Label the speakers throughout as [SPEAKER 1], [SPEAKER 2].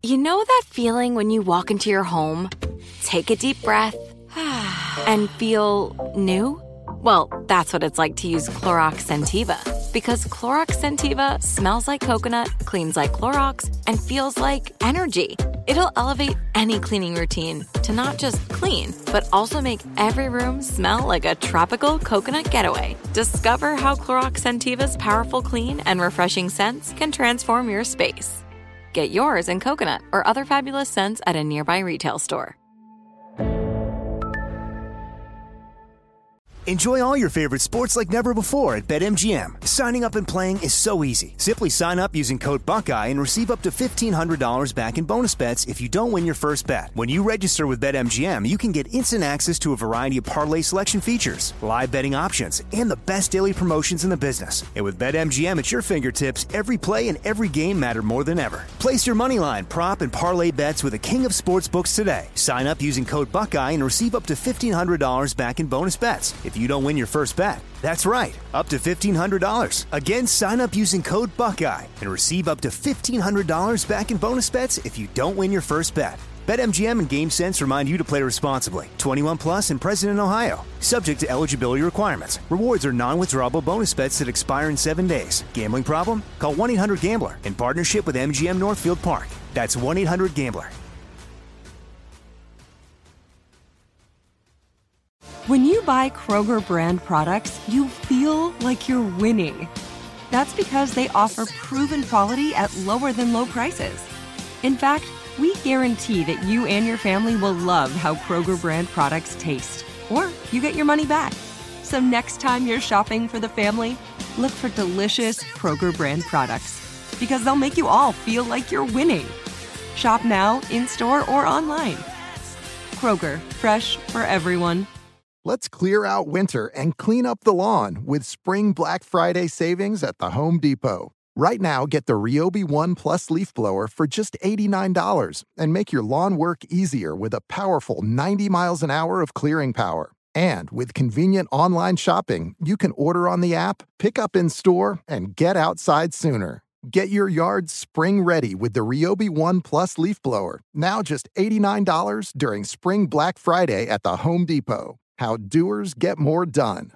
[SPEAKER 1] You know that feeling when you walk into your home, take a deep breath, and feel new? Well, that's what it's like to use Clorox Scentiva. Because Clorox Scentiva smells like coconut, cleans like Clorox, and feels like energy. It'll elevate any cleaning routine to not just clean, but also make every room smell like a tropical coconut getaway. Discover how Clorox Scentiva's powerful clean and refreshing scents can transform your space. Get yours in coconut or other fabulous scents at a nearby retail store.
[SPEAKER 2] Enjoy all your favorite sports like never before at BetMGM. Signing up and playing is so easy. Simply sign up using code Buckeye and receive up to $1,500 back in bonus bets if you don't win your first bet. When you register with BetMGM, you can get instant access to a variety of parlay selection features, live betting options, and the best daily promotions in the business. And with BetMGM at your fingertips, every play and every game matter more than ever. Place your moneyline, prop, and parlay bets with the king of sportsbooks today. Sign up using code Buckeye and receive up to $1,500 back in bonus bets if you don't win your first bet. That's right, up to $1,500. Again, sign up using code Buckeye and receive up to $1,500 back in bonus bets if you don't win your first bet. BetMGM and GameSense remind you to play responsibly. 21 plus and present in Ohio. Subject to eligibility requirements. Rewards are non-withdrawable bonus bets that expire in 7 days. Gambling problem? Call 1-800-GAMBLER in partnership with MGM Northfield Park. That's 1-800-GAMBLER.
[SPEAKER 3] When you buy Kroger brand products, you feel like you're winning. That's because they offer proven quality at lower than low prices. In fact, we guarantee that you and your family will love how Kroger brand products taste, or you get your money back. So next time you're shopping for the family, look for delicious Kroger brand products, because they'll make you all feel like you're winning. Shop now, in-store, or online. Kroger, fresh for everyone.
[SPEAKER 4] Let's clear out winter and clean up the lawn with Spring Black Friday savings at the Home Depot. Right now, get the Ryobi One Plus leaf blower for just $89 and make your lawn work easier with a powerful 90 miles an hour of clearing power. And with convenient online shopping, you can order on the app, pick up in store, and get outside sooner. Get your yard spring ready with the Ryobi One Plus leaf blower, now just $89 during Spring Black Friday at the Home Depot. How doers get more done.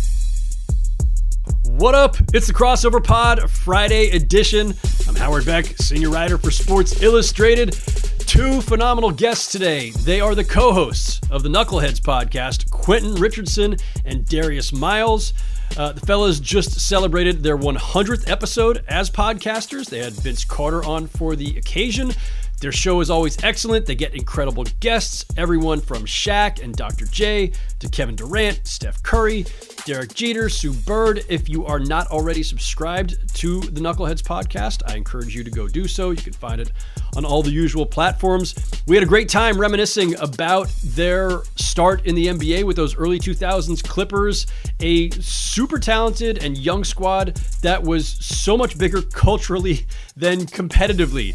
[SPEAKER 5] What up? It's the Crossover Pod Friday edition. I'm Howard Beck, senior writer for Sports Illustrated. Two phenomenal guests today. They are the co-hosts of the Knuckleheads podcast, Quentin Richardson and Darius Miles. The fellas just celebrated their 100th episode as podcasters. They had Vince Carter on for the occasion. Their show is always excellent. They get incredible guests, everyone from Shaq and Dr. J to Kevin Durant, Steph Curry, Derek Jeter, Sue Bird. If you are not already subscribed to the Knuckleheads podcast, I encourage you to go do so. You can find it on all the usual platforms. We had a great time reminiscing about their start in the NBA with those early 2000s Clippers, a super talented and young squad that was so much bigger culturally than competitively.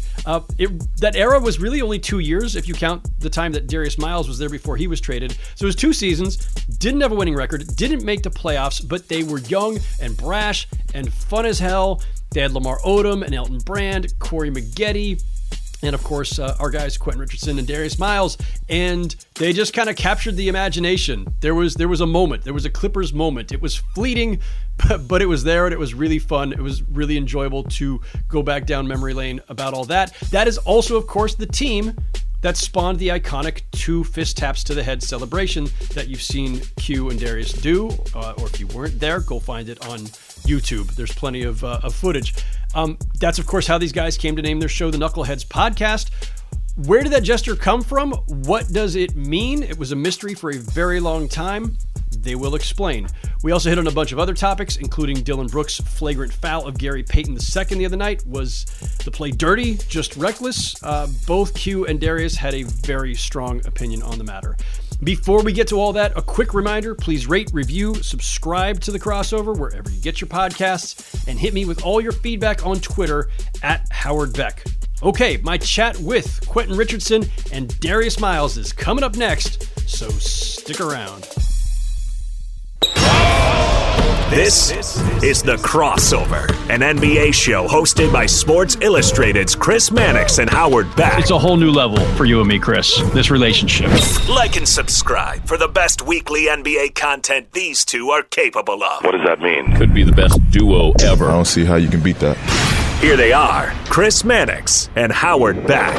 [SPEAKER 5] That era was really only 2 years if you count the time that Darius Miles was there before he was traded. So it was 2 seasons, didn't have a winning record, didn't make the playoffs, but they were young and brash and fun as hell. They had Lamar Odom and Elton Brand, Corey Maggette, and of course, our guys, Quentin Richardson and Darius Miles, and they just kind of captured the imagination. There was a moment. There was a Clippers moment. It was fleeting, but it was there, and it was really fun. It was really enjoyable to go back down memory lane about all that. That is also, of course, the team that spawned the iconic 2 fist taps to the head celebration that you've seen Q and Darius do, or if you weren't there, go find it on YouTube. There's plenty of footage. That's, of course, how these guys came to name their show the Knuckleheads Podcast. Where did that gesture come from? What does it mean? It was a mystery for a very long time. They will explain. We also hit on a bunch of other topics, including Dylan Brooks' flagrant foul of Gary Payton II the other night. Was the play dirty, just reckless? Both Q and Darius had a very strong opinion on the matter. Before we get to all that, a quick reminder, please rate, review, subscribe to The Crossover wherever you get your podcasts, and hit me with all your feedback on Twitter at Howard Beck. Okay, my chat with Quentin Richardson and Darius Miles is coming up next, so stick around.
[SPEAKER 6] This is The Crossover, an NBA show hosted by Sports Illustrated's Chris Mannix and Howard Beck.
[SPEAKER 5] It's a whole new level for you and me, Chris, this relationship.
[SPEAKER 6] Like and subscribe for the best weekly NBA content these two are capable of.
[SPEAKER 7] What does that mean?
[SPEAKER 8] Could be the best duo ever.
[SPEAKER 9] I don't see how you can beat that.
[SPEAKER 6] Here they are, Chris Mannix and Howard Beck.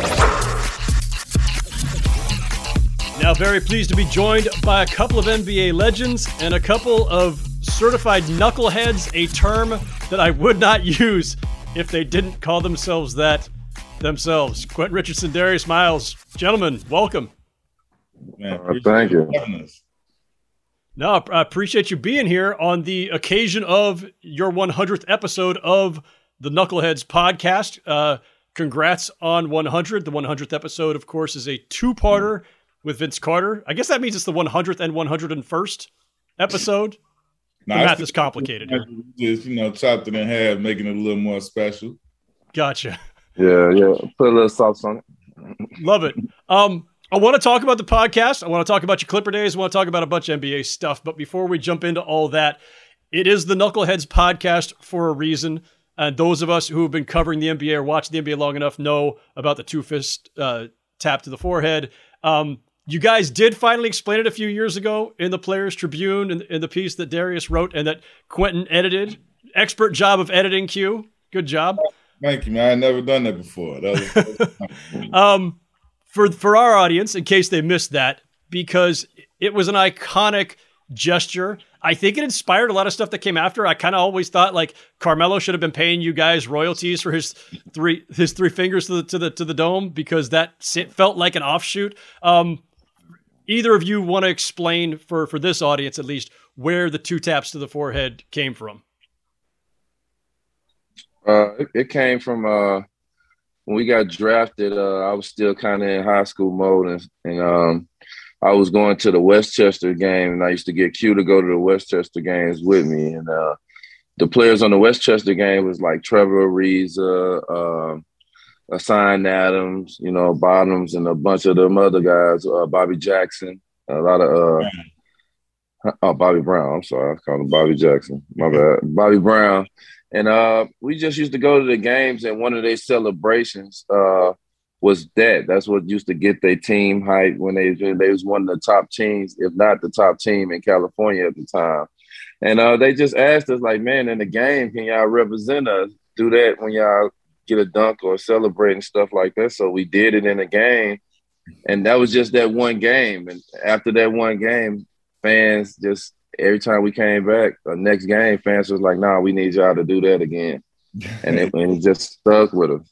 [SPEAKER 5] Now, very pleased to be joined by a couple of NBA legends and a couple of certified knuckleheads, a term that I would not use if they didn't call themselves that themselves. Quentin Richardson, Darius Miles. Gentlemen, welcome.
[SPEAKER 10] Man,
[SPEAKER 9] thank you.
[SPEAKER 5] No, I appreciate you being here on the occasion of your 100th episode of the Knuckleheads podcast. Congrats on 100. The 100th episode, of course, is a two-parter with Vince Carter. I guess that means it's the 100th and 101st episode. The math is complicated here.
[SPEAKER 10] Just, chopped it in half, making it a little more special.
[SPEAKER 5] Gotcha.
[SPEAKER 9] Yeah. Put a little sauce on it.
[SPEAKER 5] Love it. I want to talk about the podcast. I want to talk about your Clipper days. I want to talk about a bunch of NBA stuff. But before we jump into all that, it is the Knuckleheads podcast for a reason. And those of us who have been covering the NBA or watched the NBA long enough know about the two-fist tap to the forehead. You guys did finally explain it a few years ago in the Players Tribune in the piece that Darius wrote and that Quentin edited. Expert job of editing, Q. Good job.
[SPEAKER 10] Thank you, man. I've never done that before.
[SPEAKER 5] For our audience, in case they missed that, because it was an iconic gesture. I think it inspired a lot of stuff that came after. I kind of always thought like Carmelo should have been paying you guys royalties for his three fingers to the dome because that felt like an offshoot. Either of you want to explain for this audience, at least, where the two taps to the forehead came from?
[SPEAKER 9] It came from when we got drafted. I was still kind of in high school mode, and I was going to the Westchester game, and I used to get Q to go to the Westchester games with me. And the players on the Westchester game was like Trevor Ariza, Assign Adams, Bottoms, and a bunch of them other guys, Bobby Jackson, a lot of Bobby Brown. I'm sorry, I called him Bobby Jackson. My bad. Bobby Brown. And we just used to go to the games, and one of their celebrations was that. That's what used to get their team hype when they was one of the top teams, if not the top team in California at the time. And they just asked us, like, man, in the game, can y'all represent us? Do that when y'all get a dunk or celebrate and stuff like that. So we did it in a game, and that was just that one game. And after that one game, fans just, every time we came back, the next game, fans was like, nah, we need y'all to do that again. And it just stuck with us.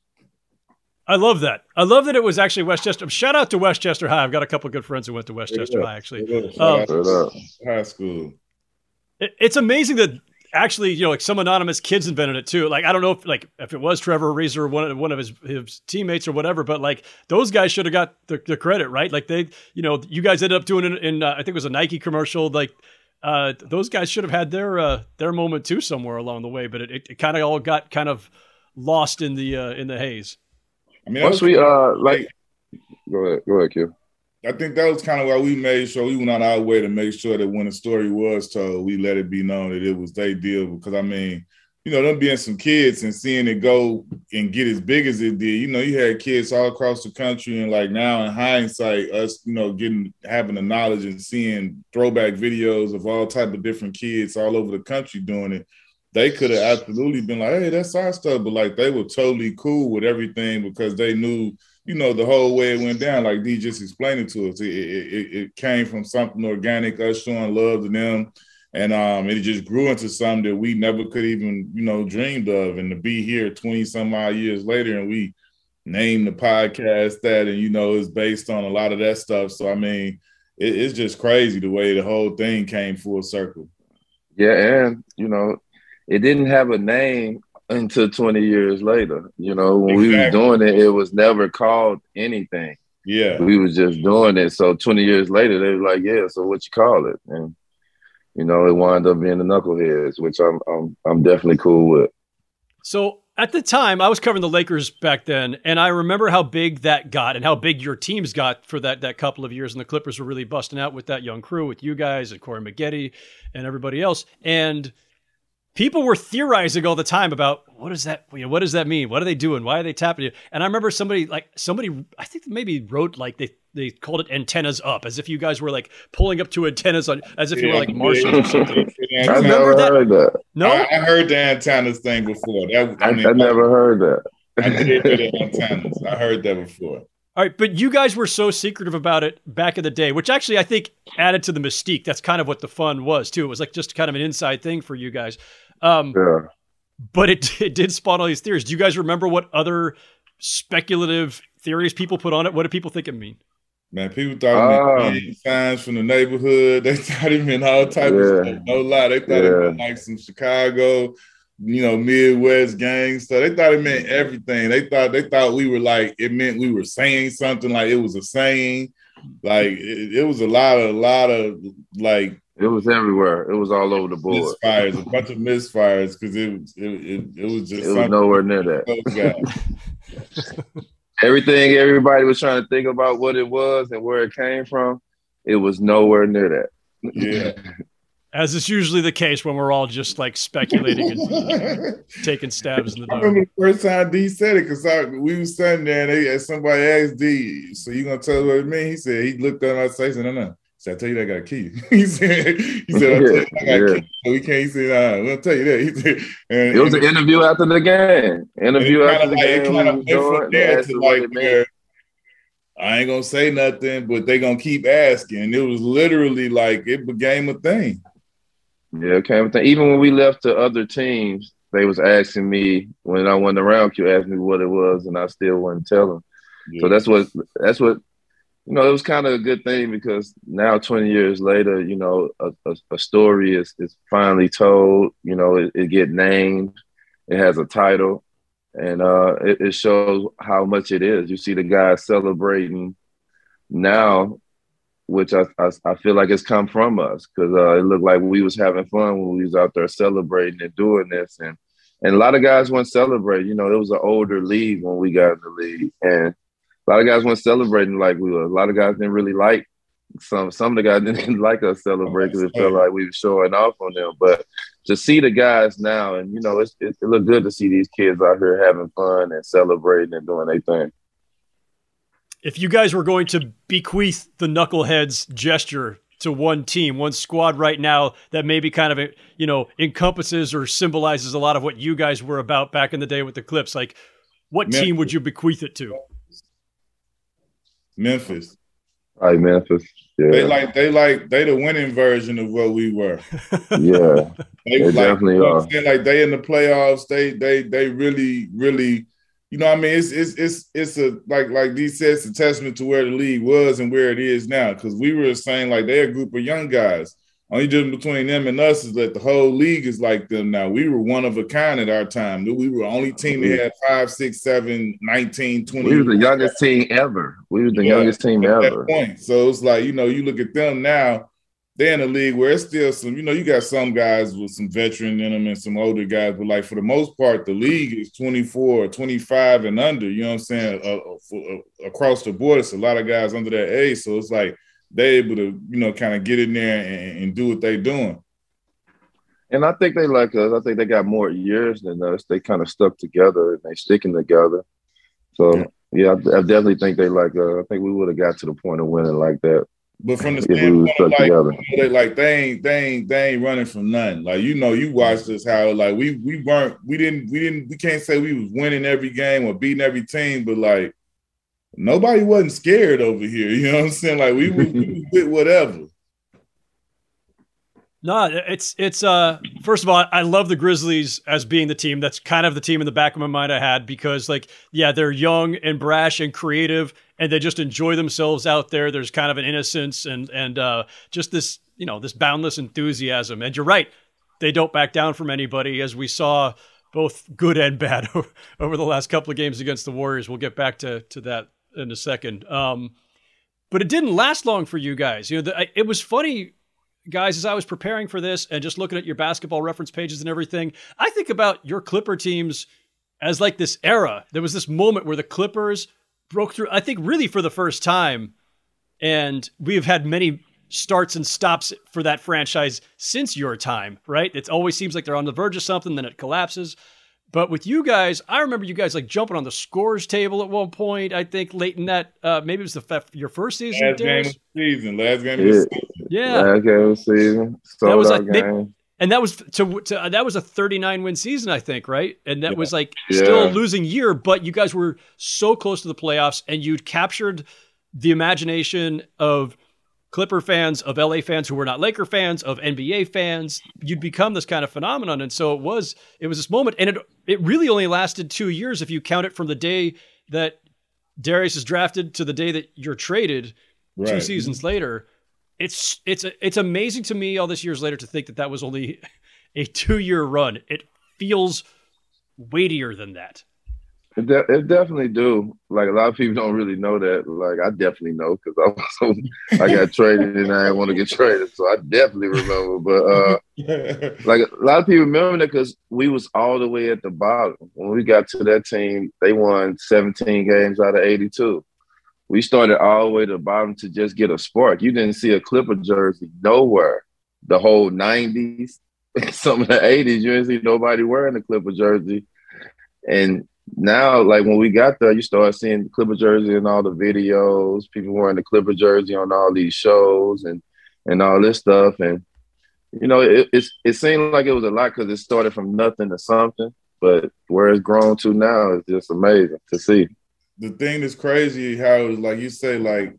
[SPEAKER 5] I love that. I love that it was actually Westchester. Shout out to Westchester High. I've got a couple of good friends who went to Westchester High, actually.
[SPEAKER 10] High school.
[SPEAKER 5] It's amazing that actually, like some anonymous kids invented it too. Like, I don't know if it was Trevor Ariza or one of his teammates or whatever, but like those guys should have got the credit, right? Like they, you guys ended up doing it in I think it was a Nike commercial. Like those guys should have had their moment too somewhere along the way, but it kind of all got kind of lost in the haze.
[SPEAKER 10] I mean,
[SPEAKER 9] once we go ahead, Q.
[SPEAKER 10] I think that was kind of why we made sure we went on our way to make sure that when the story was told, we let it be known that it was their deal. Because, I mean, them being some kids and seeing it go and get as big as it did, you had kids all across the country. And, like, now in hindsight, us, having the knowledge and seeing throwback videos of all type of different kids all over the country doing it, they could have absolutely been like, hey, that's our stuff. But, like, they were totally cool with everything because they knew – the whole way it went down, like D just explained it to us, it came from something organic, us showing love to them. And it just grew into something that we never could even, dreamed of. And to be here 20 some odd years later and we named the podcast that, and, it's based on a lot of that stuff. So, I mean, it's just crazy the way the whole thing came full circle.
[SPEAKER 9] Yeah. And, it didn't have a name until 20 years later. When we were doing it, it was never called anything.
[SPEAKER 10] Yeah.
[SPEAKER 9] We was just doing it. So 20 years later, they were like, yeah, so what you call it? And, it wound up being the Knuckleheads, which I'm definitely cool with.
[SPEAKER 5] So At the time, I was covering the Lakers back then, and I remember how big that got and how big your teams got for that couple of years. And the Clippers were really busting out with that young crew, with you guys and Corey Maggette and everybody else. And people were theorizing all the time about what does that mean? What are they doing? Why are they tapping you? And I remember somebody, I think maybe wrote like they called it antennas up, as if you guys were like pulling up to antennas on, as if you were like Martians or something.
[SPEAKER 9] I never heard that.
[SPEAKER 5] No,
[SPEAKER 10] I heard the antennas thing before.
[SPEAKER 9] I never heard that.
[SPEAKER 10] I did hear the antennas. I heard that before.
[SPEAKER 5] All right, but you guys were so secretive about it back in the day, which actually I think added to the mystique. That's kind of what the fun was too. It was like just kind of an inside thing for you guys.
[SPEAKER 9] Yeah.
[SPEAKER 5] But it did spawn all these theories. Do you guys remember what other speculative theories people put on it? What did people think it mean?
[SPEAKER 10] Man, people thought it meant signs from the neighborhood. They thought it meant all types of stuff. No lie. They thought it meant like some Chicago, Midwest gang stuff. They thought it meant everything. They thought we were like, it meant we were saying something, like it was a saying. Like it was a lot of like,
[SPEAKER 9] it was everywhere. It was all over the board.
[SPEAKER 10] Misfires, a bunch of misfires, because it was just
[SPEAKER 9] was nowhere near that. Everything everybody was trying to think about what it was and where it came from, it was nowhere near that.
[SPEAKER 10] Yeah.
[SPEAKER 5] As is usually the case when we're all just like speculating and taking stabs in the dark.
[SPEAKER 10] I remember the first time D said it, because we was sitting there and somebody asked D, so you gonna tell us what it means? He said, he looked at us and said, no. He said, I tell you that I got a key. he said, I tell you I got a key. So we can't say that. We'll tell you that. He said,
[SPEAKER 9] it was an interview after the game.
[SPEAKER 10] It kind of went from there to like where I ain't gonna say nothing, but they gonna keep asking. And it was literally like it became a thing.
[SPEAKER 9] Yeah, it became a thing. Even when we left to other teams, they was asking me when I went around. You asked me what it was, and I still wouldn't tell them. Yeah. So that's what. It was kind of a good thing, because now 20 years later, a story is finally told. It get named, it has a title, and it shows how much it is. You see the guys celebrating now, which I feel like it's come from us, because it looked like we was having fun when we was out there celebrating and doing this, and a lot of guys weren't celebrating. It was an older league when we got in the league, and a lot of guys weren't celebrating like we were. A lot of guys didn't really like some of the guys didn't like us celebrating, because it felt like we were showing off on them. But to see the guys now, and it looked good to see these kids out here having fun and celebrating and doing their thing.
[SPEAKER 5] If you guys were going to bequeath the Knuckleheads gesture to one team, one squad right now that maybe kind of encompasses or symbolizes a lot of what you guys were about back in the day with the Clips, like what team would you bequeath it to?
[SPEAKER 10] Memphis.
[SPEAKER 9] Right, Memphis. Yeah.
[SPEAKER 10] They the winning version of what we were.
[SPEAKER 9] Yeah. they definitely are.
[SPEAKER 10] Like they in the playoffs, they really, really, it's a like D said, it's a testament to where the league was and where it is now. Because we were saying like they're a group of young guys. Only difference between them and us is that the whole league is like them now. We were one of a kind at our time. We were the only team that had 5, 6, 7, 19, 20.
[SPEAKER 9] We were the youngest team ever. Youngest team ever.
[SPEAKER 10] Point. So it's like, you look at them now, they're in a league where it's still some, you got some guys with some veteran in them and some older guys, but like for the most part, the league is 24, 25 and under, you know what I'm saying? Across the board, it's a lot of guys under that age. So it's like, they're able to, kind of get in there and do what they're doing.
[SPEAKER 9] And I think they like us. I think they got more years than us. They kind of stuck together and they sticking together. So, yeah, I definitely think they like us. I think we would have got to the point of winning like that.
[SPEAKER 10] But from the standpoint of they ain't running from nothing. Like, you watched this how like we can't say we was winning every game or beating every team, but like nobody wasn't scared over here. You know what I'm saying? Like we with whatever.
[SPEAKER 5] No, it's first of all, I love the Grizzlies as being the team. That's kind of the team in the back of my mind I had, because they're young and brash and creative and they just enjoy themselves out there. There's kind of an innocence and just this, this boundless enthusiasm. And you're right. They don't back down from anybody, as we saw both good and bad over the last couple of games against the Warriors. We'll get back to that in a second. But it didn't last long for you guys. It was funny, guys, as I was preparing for this and just looking at your basketball reference pages and everything, I think about your Clipper teams as like this era. There was this moment where the Clippers broke through, I think really for the first time. And we've had many starts and stops for that franchise since your time, right? It always seems like they're on the verge of something, then it collapses. But with you guys, I remember you guys like jumping on the scores table at one point. I think late in that, maybe it was your first season.
[SPEAKER 10] Last game of the season. Last game of the season.
[SPEAKER 5] Yeah.
[SPEAKER 9] Last game of the season.
[SPEAKER 5] That was like,
[SPEAKER 9] game.
[SPEAKER 5] and that was that was a 39 win season, I think, right? And that was like still a losing year, but you guys were so close to the playoffs, and you'd captured the imagination of Clipper fans, of LA fans who were not Laker fans, of NBA fans. You'd become this kind of phenomenon. And so it was this moment. And it really only lasted 2 years if you count it from the day that Darius is drafted to the day that you're traded 2 seasons later. It's amazing to me all this years later to think that was only a 2-year run. It feels weightier than that.
[SPEAKER 9] It definitely do. Like, a lot of people don't really know that. Like, I definitely know because I got traded and I didn't want to get traded, so I definitely remember. But like, a lot of people remember that because we was all the way at the bottom. When we got to that team, they won 17 games out of 82. We started all the way to the bottom to just get a spark. You didn't see a Clipper jersey nowhere. The whole 90s, some of the 80s, you didn't see nobody wearing a Clipper jersey. And now, like, when we got there, you start seeing the Clipper jersey in all the videos, people wearing the Clipper jersey on all these shows and all this stuff. And, you know, it seemed like it was a lot because it started from nothing to something. But where it's grown to now is just amazing to see.
[SPEAKER 10] The thing that's crazy, how it was, like you say, like,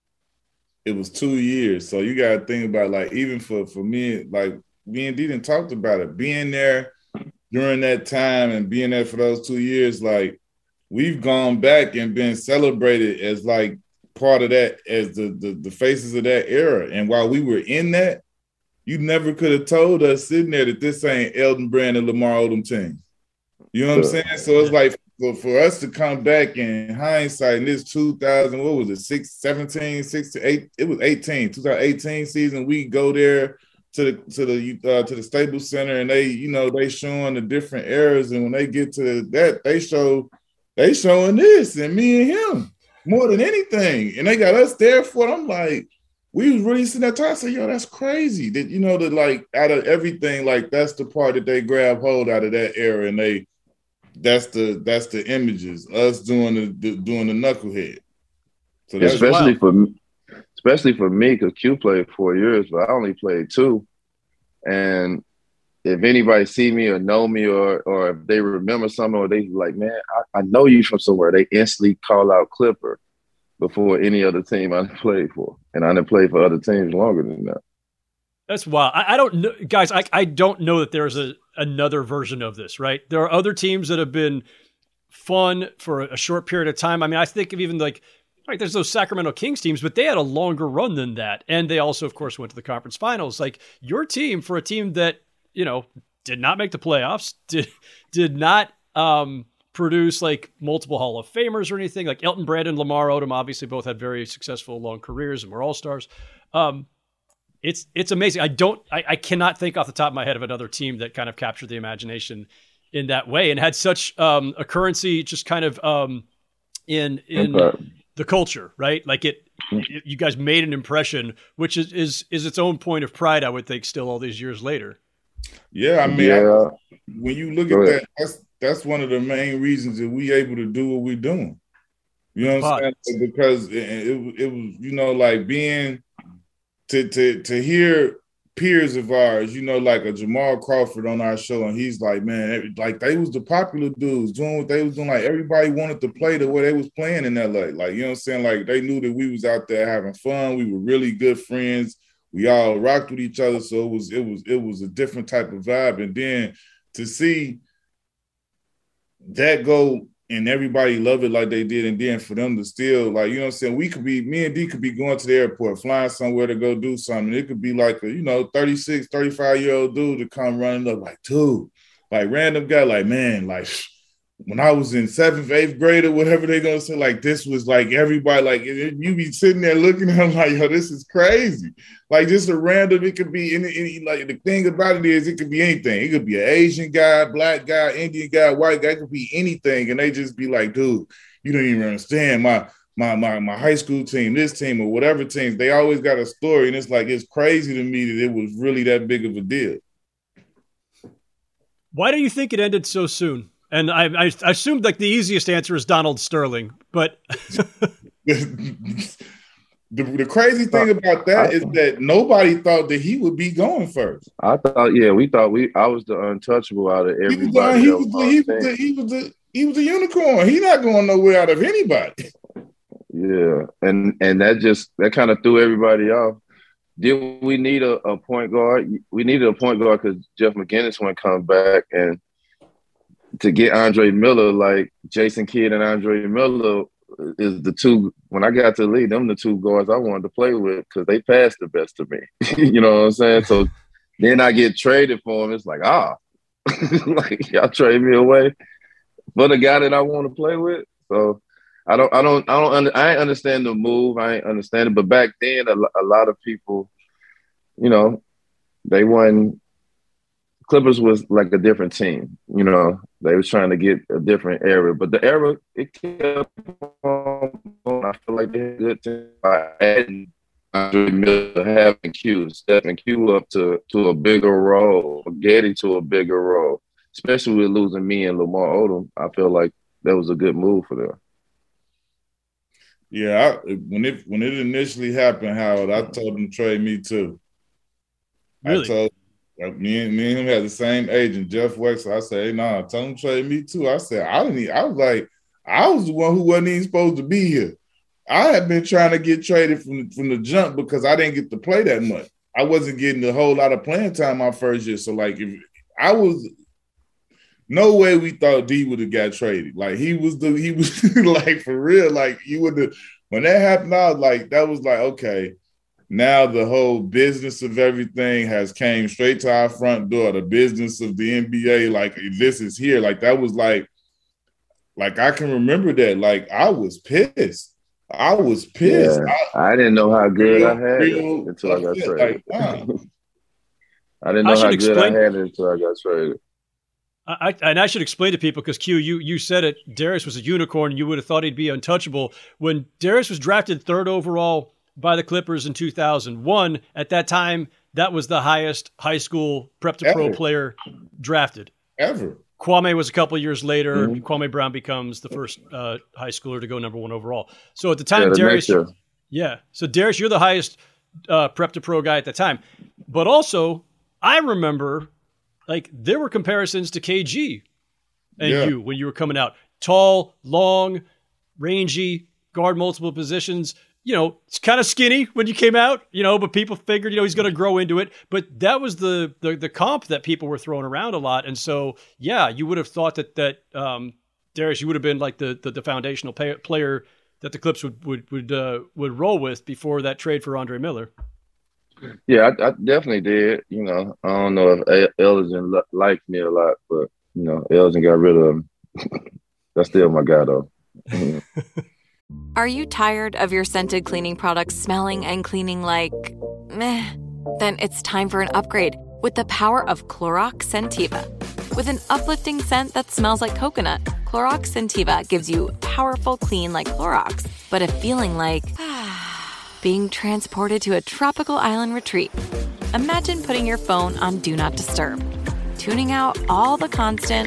[SPEAKER 10] it was 2 years. So you got to think about, like, even for me, like, me and Deedon talked about it, being there during that time and being there for those 2 years, like, we've gone back and been celebrated as, like, part of that, as the faces of that era. And while we were in that, you never could have told us sitting there that this ain't Elton Brand and Lamar Odom team. You know what I'm saying? So it's like, for us to come back in hindsight in this 2000, what was it, 17, 16, it was 2018 season, we go there to the Staples Center, and they showing the different eras, and when they get to that, they showing this and me and him more than anything, and they got us there for it. I'm like, we was really sitting there talking. I said, yo, that's crazy. That, you know, that, like, out of everything, like, that's the part that they grab hold out of that era, and that's the images, us doing the knucklehead. So that's
[SPEAKER 9] especially for me, because Q played 4 years, but I only played 2. And if anybody see me or know me or if they remember something, or they like, man, I know you from somewhere, they instantly call out Clipper before any other team I played for. And I didn't play for other teams longer than that.
[SPEAKER 5] That's wild. I don't know, guys. I don't know that there's another version of this, right? There are other teams that have been fun for a short period of time. I mean, I think of even like there's those Sacramento Kings teams, but they had a longer run than that. And they also, of course, went to the conference finals. Like, your team, for a team that, you know, did not make the playoffs, did not produce like multiple Hall of Famers or anything. Like Elton Brand and Lamar Odom obviously both had very successful long careers and were all-stars. It's amazing. I cannot think off the top of my head of another team that kind of captured the imagination in that way and had such a currency just kind of in the culture, right? Like you guys made an impression, which is its own point of pride, I would think, still all these years later.
[SPEAKER 10] Yeah, I mean, when you look at that, that's one of the main reasons that we able to do what we're doing. You know what I'm saying? Because it was, you know, like being to hear peers of ours, you know, like a Jamal Crawford on our show, and he's like, man, like they was the popular dudes doing what they was doing. Like everybody wanted to play the way they was playing in LA. Like, you know what I'm saying? Like they knew that we was out there having fun. We were really good friends. We all rocked with each other. So it was a different type of vibe. And then to see that go and everybody love it like they did, and then for them to still, like, you know what I'm saying, me and D could be going to the airport, flying somewhere to go do something. It could be like a, you know, 36, 35-year-old dude to come running up like, dude, like random guy, like, man, like, when I was in 7th, 8th grade or whatever they're going to say, like, this was like everybody, like, you be sitting there looking at them like, yo, this is crazy. Like, just a random, it could be any, like, the thing about it is it could be anything. It could be an Asian guy, black guy, Indian guy, white guy. It could be anything. And they just be like, dude, you don't even understand my high school team, this team or whatever teams. They always got a story. And it's like, it's crazy to me that it was really that big of a deal.
[SPEAKER 5] Why do you think it ended so soon? And I assumed like the easiest answer is Donald Sterling, but
[SPEAKER 10] the crazy thing about that is that nobody thought that he would be going first.
[SPEAKER 9] I thought, I was the untouchable out of everybody.
[SPEAKER 10] He was a unicorn. He's not going nowhere out of anybody.
[SPEAKER 9] Yeah, and that kind of threw everybody off. Did we need a point guard? We needed a point guard because Jeff McGinnis wouldn't come back, and to get Andre Miller, like Jason Kidd and Andre Miller is the two. When I got to the league, them the two guards I wanted to play with because they passed the best to me. You know what I'm saying? So then I get traded for him. It's like, like y'all trade me away for the guy that I want to play with. So I ain't understand the move. I ain't understand it. But back then, a lot of people, you know, they won. Clippers was like a different team. You know, they was trying to get a different era. But the era, it kept on going. I feel like they had a good team by adding Andre Miller, having Q, stepping Q up to a bigger role, getting to a bigger role. Especially with losing me and Lamar Odom, I feel like that was a good move for them.
[SPEAKER 10] Yeah, when it initially happened, Howard, I told him to trade me too.
[SPEAKER 5] Really?
[SPEAKER 10] I told me and him had the same agent, Jeff Wexler. I said, hey, nah, tell him to trade me too. I said, I was the one who wasn't even supposed to be here. I had been trying to get traded from the jump because I didn't get to play that much. I wasn't getting a whole lot of playing time my first year. So like no way we thought D would have got traded. Like he was like for real. Like you would have when that happened, I was like, that was like, okay, now the whole business of everything has came straight to our front door. The business of the NBA, like this is here. Like that was like I can remember that. Like I was pissed. Yeah,
[SPEAKER 9] I didn't know how good I had it until I got traded. I didn't know how good I had it until I got traded.
[SPEAKER 5] I should explain to people because Q, you said it. Darius was a unicorn. You would have thought he'd be untouchable. When Darius was drafted 3rd overall by the Clippers in 2001, at that time that was the highest high school prep to pro player drafted ever. Kwame was a couple of years later. Mm-hmm. Kwame Brown becomes the first high schooler to go number 1 overall. So at the time, Darius, so Darius, you're the highest prep to pro guy at the time. But also, I remember. Like, there were comparisons to KG and you when you were coming out. Tall, long, rangy, guard multiple positions. You know, it's kind of skinny when you came out, you know, but people figured, you know, he's going to grow into it. But that was the comp that people were throwing around a lot. And so, yeah, you would have thought that Darius, you would have been like the foundational player that the Clips would roll with before that trade for Andre Miller.
[SPEAKER 9] Yeah, I definitely did. You know, I don't know if Elgin liked me a lot, but, you know, Elgin got rid of him. That's still my guy, though.
[SPEAKER 1] Are you tired of your scented cleaning products smelling and cleaning like meh? Then it's time for an upgrade with the power of Clorox Scentiva. With an uplifting scent that smells like coconut, Clorox Scentiva gives you powerful clean like Clorox, but a feeling like being transported to a tropical island retreat. Imagine putting your phone on Do Not Disturb, tuning out all the constant,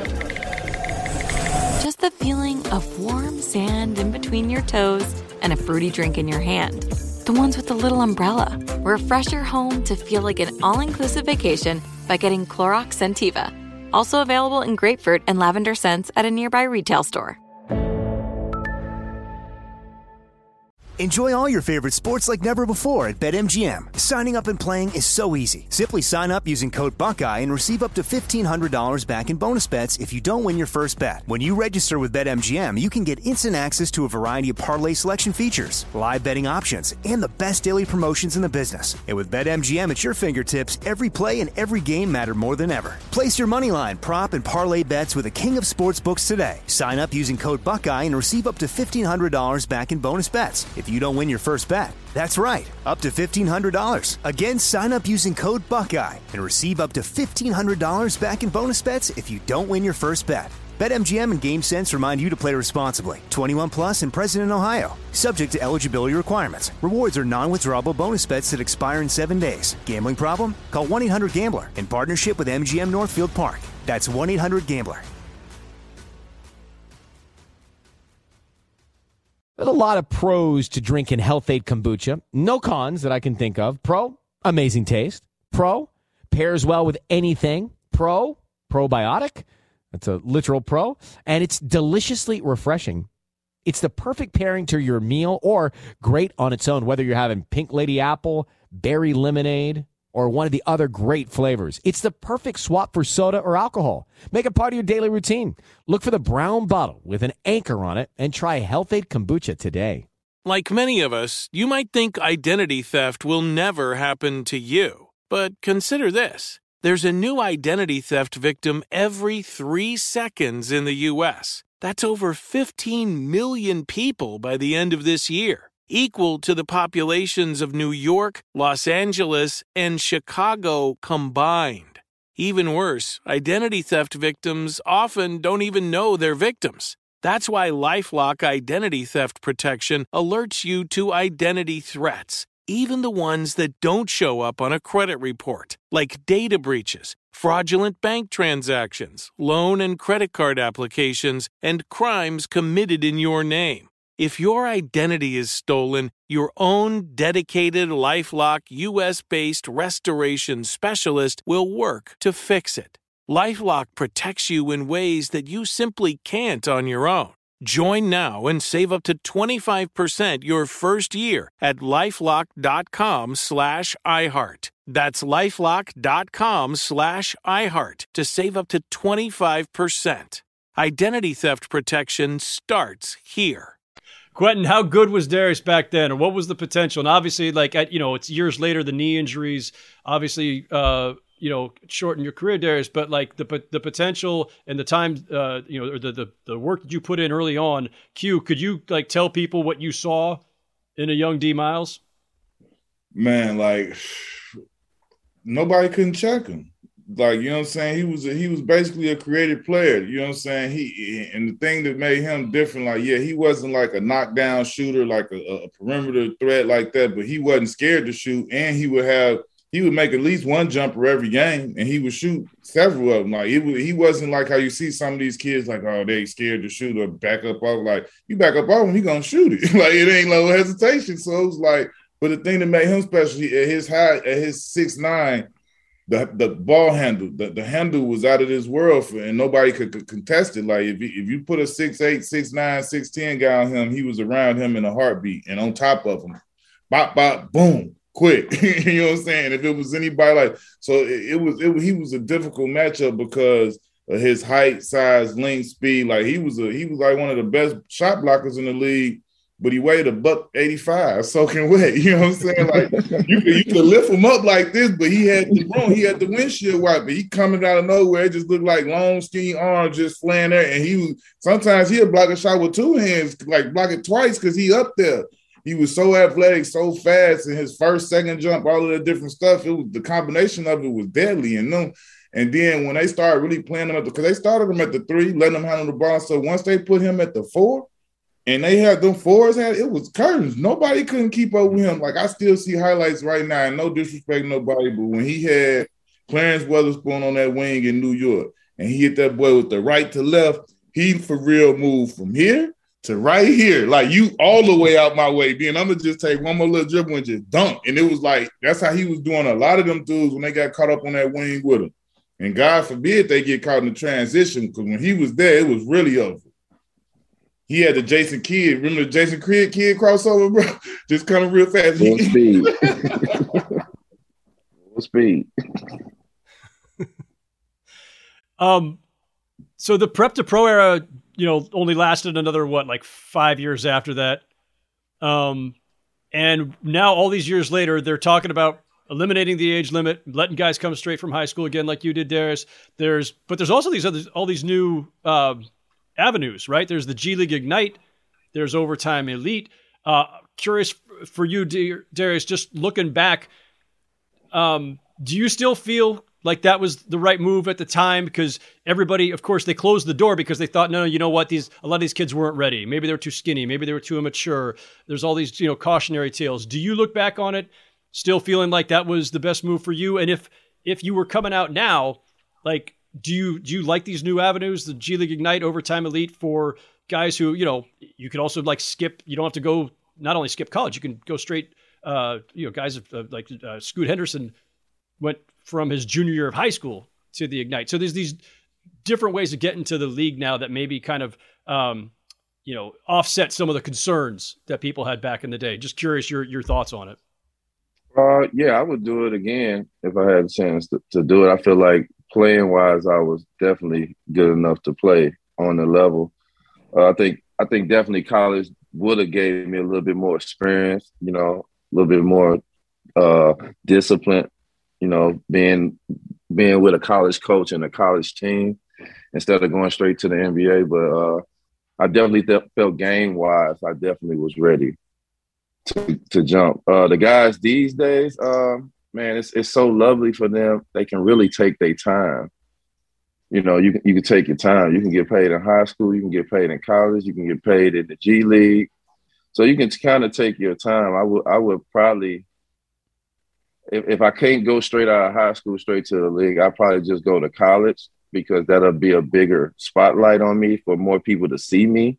[SPEAKER 1] just the feeling of warm sand in between your toes and a fruity drink in your hand. The ones with the little umbrella. Refresh your home to feel like an all-inclusive vacation by getting Clorox Scentiva. Also available in grapefruit and lavender scents at a nearby retail store.
[SPEAKER 2] Enjoy all your favorite sports like never before at BetMGM. Signing up and playing is so easy. Simply sign up using code Buckeye and receive up to $1,500 back in bonus bets if you don't win your first bet. When you register with BetMGM, you can get instant access to a variety of parlay selection features, live betting options, and the best daily promotions in the business. And with BetMGM at your fingertips, every play and every game matter more than ever. Place your moneyline, prop, and parlay bets with the king of sportsbooks today. Sign up using code Buckeye and receive up to $1,500 back in bonus bets if you don't win your first bet. That's right, up to $1,500. Again, sign up using code Buckeye and receive up to $1,500 back in bonus bets if you don't win your first bet. BetMGM and GameSense remind you to play responsibly. 21 plus and present in Ohio. Subject to eligibility requirements. Rewards are non-withdrawable bonus bets that expire in 7 days. Gambling problem? Call 1-800-GAMBLER in partnership with MGM Northfield Park. That's 1-800-GAMBLER.
[SPEAKER 7] There's a lot of pros to drinking Health-Ade kombucha. No cons that I can think of. Pro, amazing taste. Pro, pairs well with anything. Pro, probiotic. That's a literal pro. And it's deliciously refreshing. It's the perfect pairing to your meal or great on its own, whether you're having pink lady apple, berry lemonade, or one of the other great flavors. It's the perfect swap for soda or alcohol. Make it part of your daily routine. Look for the brown bottle with an anchor on it and try Health-Ade kombucha today.
[SPEAKER 8] Like many of us, you might think identity theft will never happen to you. But consider this. There's a new identity theft victim every 3 seconds in the U.S. That's over 15 million people by the end of this year, equal to the populations of New York, Los Angeles, and Chicago combined. Even worse, identity theft victims often don't even know they're victims. That's why LifeLock Identity Theft Protection alerts you to identity threats, even the ones that don't show up on a credit report, like data breaches, fraudulent bank transactions, loan and credit card applications, and crimes committed in your name. If your identity is stolen, your own dedicated LifeLock U.S.-based restoration specialist will work to fix it. LifeLock protects you in ways that you simply can't on your own. Join now and save up to 25% your first year at LifeLock.com/iHeart. That's LifeLock.com/iHeart to save up to 25%. Identity theft protection starts here.
[SPEAKER 5] Quentin, how good was Darius back then, or what was the potential? And obviously, it's years later, the knee injuries obviously, shortened your career, Darius. But like the potential and the time, or the work that you put in early on. Q, could you tell people what you saw in a young D Miles?
[SPEAKER 10] Man, nobody couldn't check him. You know what I'm saying? He was basically a creative player. You know what I'm saying? And the thing that made him different, he wasn't like a knockdown shooter, like a perimeter threat like that, but he wasn't scared to shoot, and he would make at least one jumper every game, and he would shoot several of them. He wasn't like how you see some of these kids they scared to shoot or back up off. You back up off him, he gonna shoot it. It ain't no hesitation. So it was but the thing that made him special at his height, at his 6'9", the ball handle, the handle was out of this world, and nobody could contest it. If you put a 6'8", 6'9", 6'10" guy on him, he was around him in a heartbeat and on top of him. Bop, bop, boom, quick. You know what I'm saying? If it was anybody he was a difficult matchup because of his height, size, length, speed. He was one of the best shot blockers in the league. But he weighed $185, soaking wet. You know what I'm saying? You could lift him up like this, but he had the windshield wiper. He coming out of nowhere. It just looked like long, skinny arms just flying there. And sometimes he'd block a shot with two hands, block it twice because he up there. He was so athletic, so fast, and his first, second jump, all of the different stuff. The combination of it was deadly. And then when they started really playing him because they started him at the 3, letting him handle the ball. So once they put him at the 4, and they had them fours, it was curtains. Nobody couldn't keep up with him. I still see highlights right now, and no disrespect nobody, but when he had Clarence Weatherspoon on that wing in New York, and he hit that boy with the right to left, he for real moved from here to right here. You all the way out my way. Then I'm going to just take one more little dribble and just dunk. And it was that's how he was doing a lot of them dudes when they got caught up on that wing with him. And God forbid they get caught in the transition, because when he was there, it was really over. he had the Jason Kidd. Remember the Jason Kidd crossover, bro? Just kind of real fast.
[SPEAKER 9] Full speed. Full speed.
[SPEAKER 5] So the prep to pro era, only lasted another, 5 years after that. And now all these years later, they're talking about eliminating the age limit, letting guys come straight from high school again, like you did, Darius. But there's also all these new avenues, right? There's the G League Ignite. There's Overtime Elite. Curious for you, Darius, just looking back, do you still feel like that was the right move at the time? Because everybody, of course, they closed the door because they thought, no, you know what? A lot of these kids weren't ready. Maybe they were too skinny. Maybe they were too immature. There's all these, cautionary tales. Do you look back on it still feeling like that was the best move for you? And if you were coming out now, do you like these new avenues, the G League Ignite, Overtime Elite, for guys who, you could also skip, you don't have to go, not only skip college, you can go straight, guys like Scoot Henderson went from his junior year of high school to the Ignite. So there's these different ways of getting to the league now that maybe kind of, offset some of the concerns that people had back in the day. Just curious your thoughts on it.
[SPEAKER 9] Yeah, I would do it again if I had a chance to do it. I feel like playing wise, I was definitely good enough to play on the level. I think definitely college would have gave me a little bit more experience, a little bit more discipline, being with a college coach and a college team instead of going straight to the NBA. But I definitely felt game wise, I definitely was ready to jump. The guys these days, man, it's so lovely for them. They can really take their time. You can take your time. You can get paid in high school. You can get paid in college. You can get paid in the G League. So you can kind of take your time. I would probably, if I can't go straight out of high school straight to the league, I'd probably just go to college because that'll be a bigger spotlight on me for more people to see me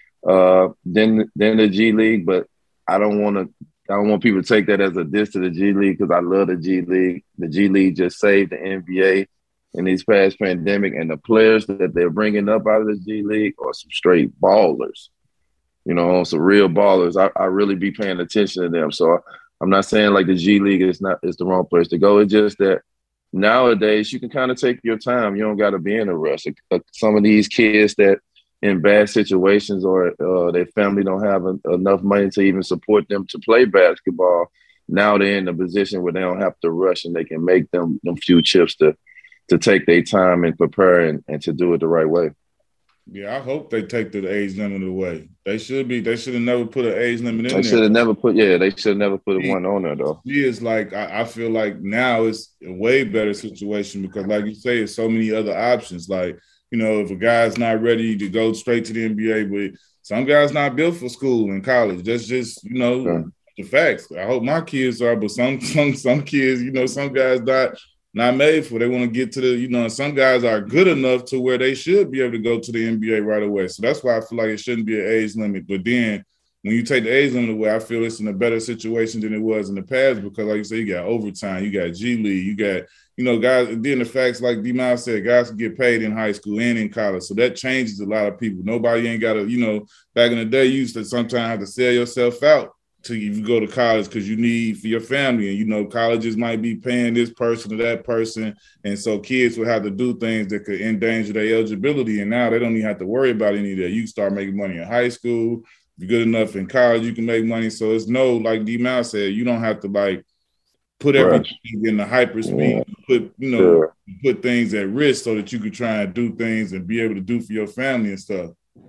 [SPEAKER 9] than the G League. But I don't want people to take that as a diss to the G League because I love the G League. The G League just saved the NBA in these past pandemic, and the players that they're bringing up out of the G League are some straight ballers, some real ballers. I really be paying attention to them. So I'm not saying like the G League is the wrong place to go. It's just that nowadays you can kind of take your time. You don't got to be in a rush. Some of these kids that in bad situations or their family don't have enough money to even support them to play basketball, now they're in a position where they don't have to rush and they can make them few chips to take their time and prepare and to do it the right way.
[SPEAKER 10] Yeah, I hope they take the age limit away. They should have never put an age limit in there.
[SPEAKER 9] They should have never put one on there, though.
[SPEAKER 10] It's like, I feel like now it's a way better situation because, like you say, there's so many other options. Like, if a guy's not ready to go straight to the NBA, but some guys not built for school and college. That's just, the facts. I hope my kids are, but some kids, some guys not made for. They want to get to the, some guys are good enough to where they should be able to go to the NBA right away. So that's why I feel like it shouldn't be an age limit. But then when you take the age limit away, I feel it's in a better situation than it was in the past because, like you say, you got overtime, you got G League, you got, guys. And then the facts, like D-Miles said, guys can get paid in high school and in college. So that changes a lot of people. Nobody ain't got to, back in the day, you used to sometimes have to sell yourself out to even go to college because you need for your family. And, colleges might be paying this person or that person. And so kids will have to do things that could endanger their eligibility. And now they don't even have to worry about any of that. You can start making money in high school. If you're good enough in college, you can make money. So it's like D-Mal said, you don't have to put everything in the hyperspeed, put things at risk so that you can try and do things and be able to do for your family and stuff.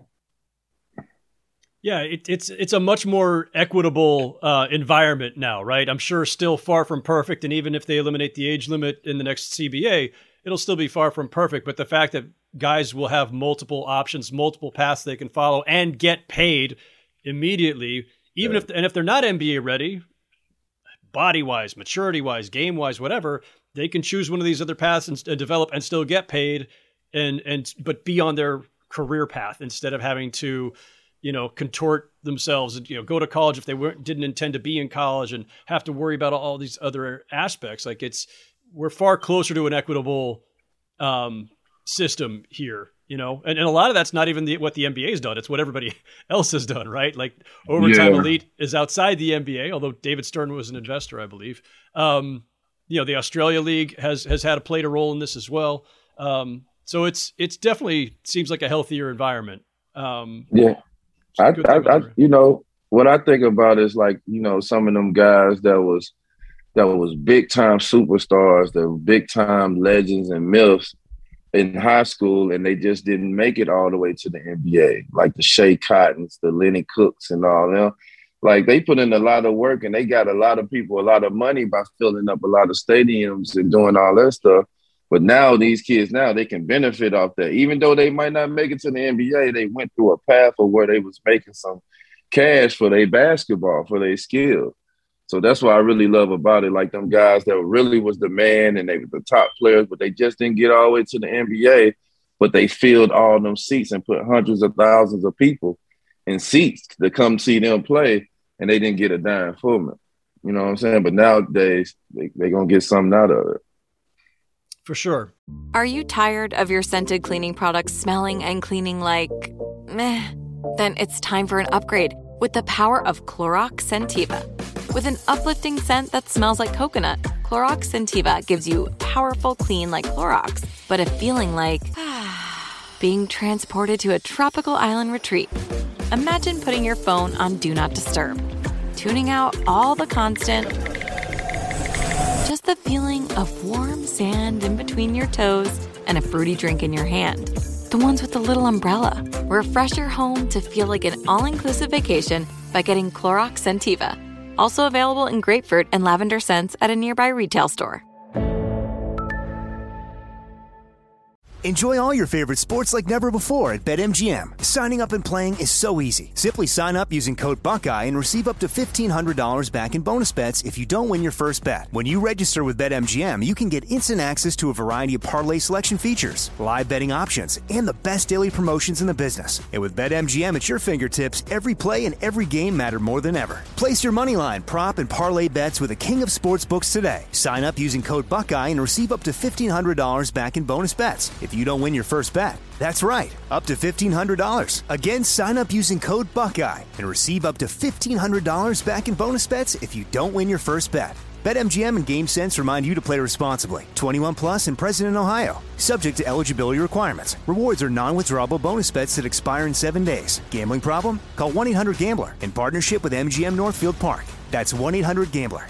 [SPEAKER 5] Yeah, it's a much more equitable environment now, right? I'm sure still far from perfect, and even if they eliminate the age limit in the next CBA, it'll still be far from perfect. But the fact that guys will have multiple options, multiple paths they can follow, and get paid immediately, even if they're not NBA ready, body-wise, maturity-wise, game-wise, whatever, they can choose one of these other paths and develop and still get paid, but be on their career path instead of having to contort themselves and, go to college if they didn't intend to be in college and have to worry about all these other aspects. Like we're far closer to an equitable system here and a lot of that's not even what the NBA's done. It's what everybody else has done, right? Like Overtime Elite is outside the NBA, although David Stern was an investor, I believe. The Australia League has had played a role in this as well. So it's definitely seems like a healthier environment.
[SPEAKER 9] What I think about is like, some of them guys that was big time superstars, that were big time legends and myths in high school, and they just didn't make it all the way to the NBA, like the Shea Cottons, the Lenny Cooks and all them. Like they put in a lot of work and they got a lot of people a lot of money by filling up a lot of stadiums and doing all that stuff. But now these kids, they can benefit off that. Even though they might not make it to the NBA, they went through a path of where they was making some cash for their basketball, for their skill. So that's what I really love about it. Like them guys that really was the man and they were the top players, but they just didn't get all the way to the NBA, but they filled all them seats and put hundreds of thousands of people in seats to come see them play, and they didn't get a dime from it. You know what I'm saying? But nowadays, they're going to get something out of it.
[SPEAKER 5] For sure.
[SPEAKER 1] Are you tired of your scented cleaning products smelling and cleaning like meh? Then it's time for an upgrade with the power of Clorox Scentiva. With an uplifting scent that smells like coconut, Clorox Scentiva gives you powerful clean like Clorox, but a feeling like being transported to a tropical island retreat. Imagine putting your phone on Do Not Disturb, tuning out all the constant, just the feeling of warm sand in between your toes and a fruity drink in your hand. The ones with the little umbrella. Refresh your home to feel like an all-inclusive vacation by getting Clorox Scentiva. Also available in grapefruit and lavender scents at a nearby retail store.
[SPEAKER 2] Enjoy all your favorite sports like never before at BetMGM. Signing up and playing is so easy. Simply sign up using code Buckeye and receive up to $1,500 back in bonus bets if you don't win your first bet. When you register with BetMGM, you can get instant access to a variety of parlay selection features, live betting options, and the best daily promotions in the business. And with BetMGM at your fingertips, every play and every game matter more than ever. Place your moneyline, prop, and parlay bets with the king of sportsbooks today. Sign up using code Buckeye and receive up to $1,500 back in bonus bets if you don't win your first bet. That's right, up to $1,500. Again, sign up using code Buckeye and receive up to $1,500 back in bonus bets if you don't win your first bet. BetMGM and GameSense remind you to play responsibly. 21 plus and present in Ohio. Subject to eligibility requirements. Rewards are non-withdrawable bonus bets that expire in 7 days. Gambling problem? Call 1-800-GAMBLER in partnership with MGM Northfield Park. That's 1-800-GAMBLER.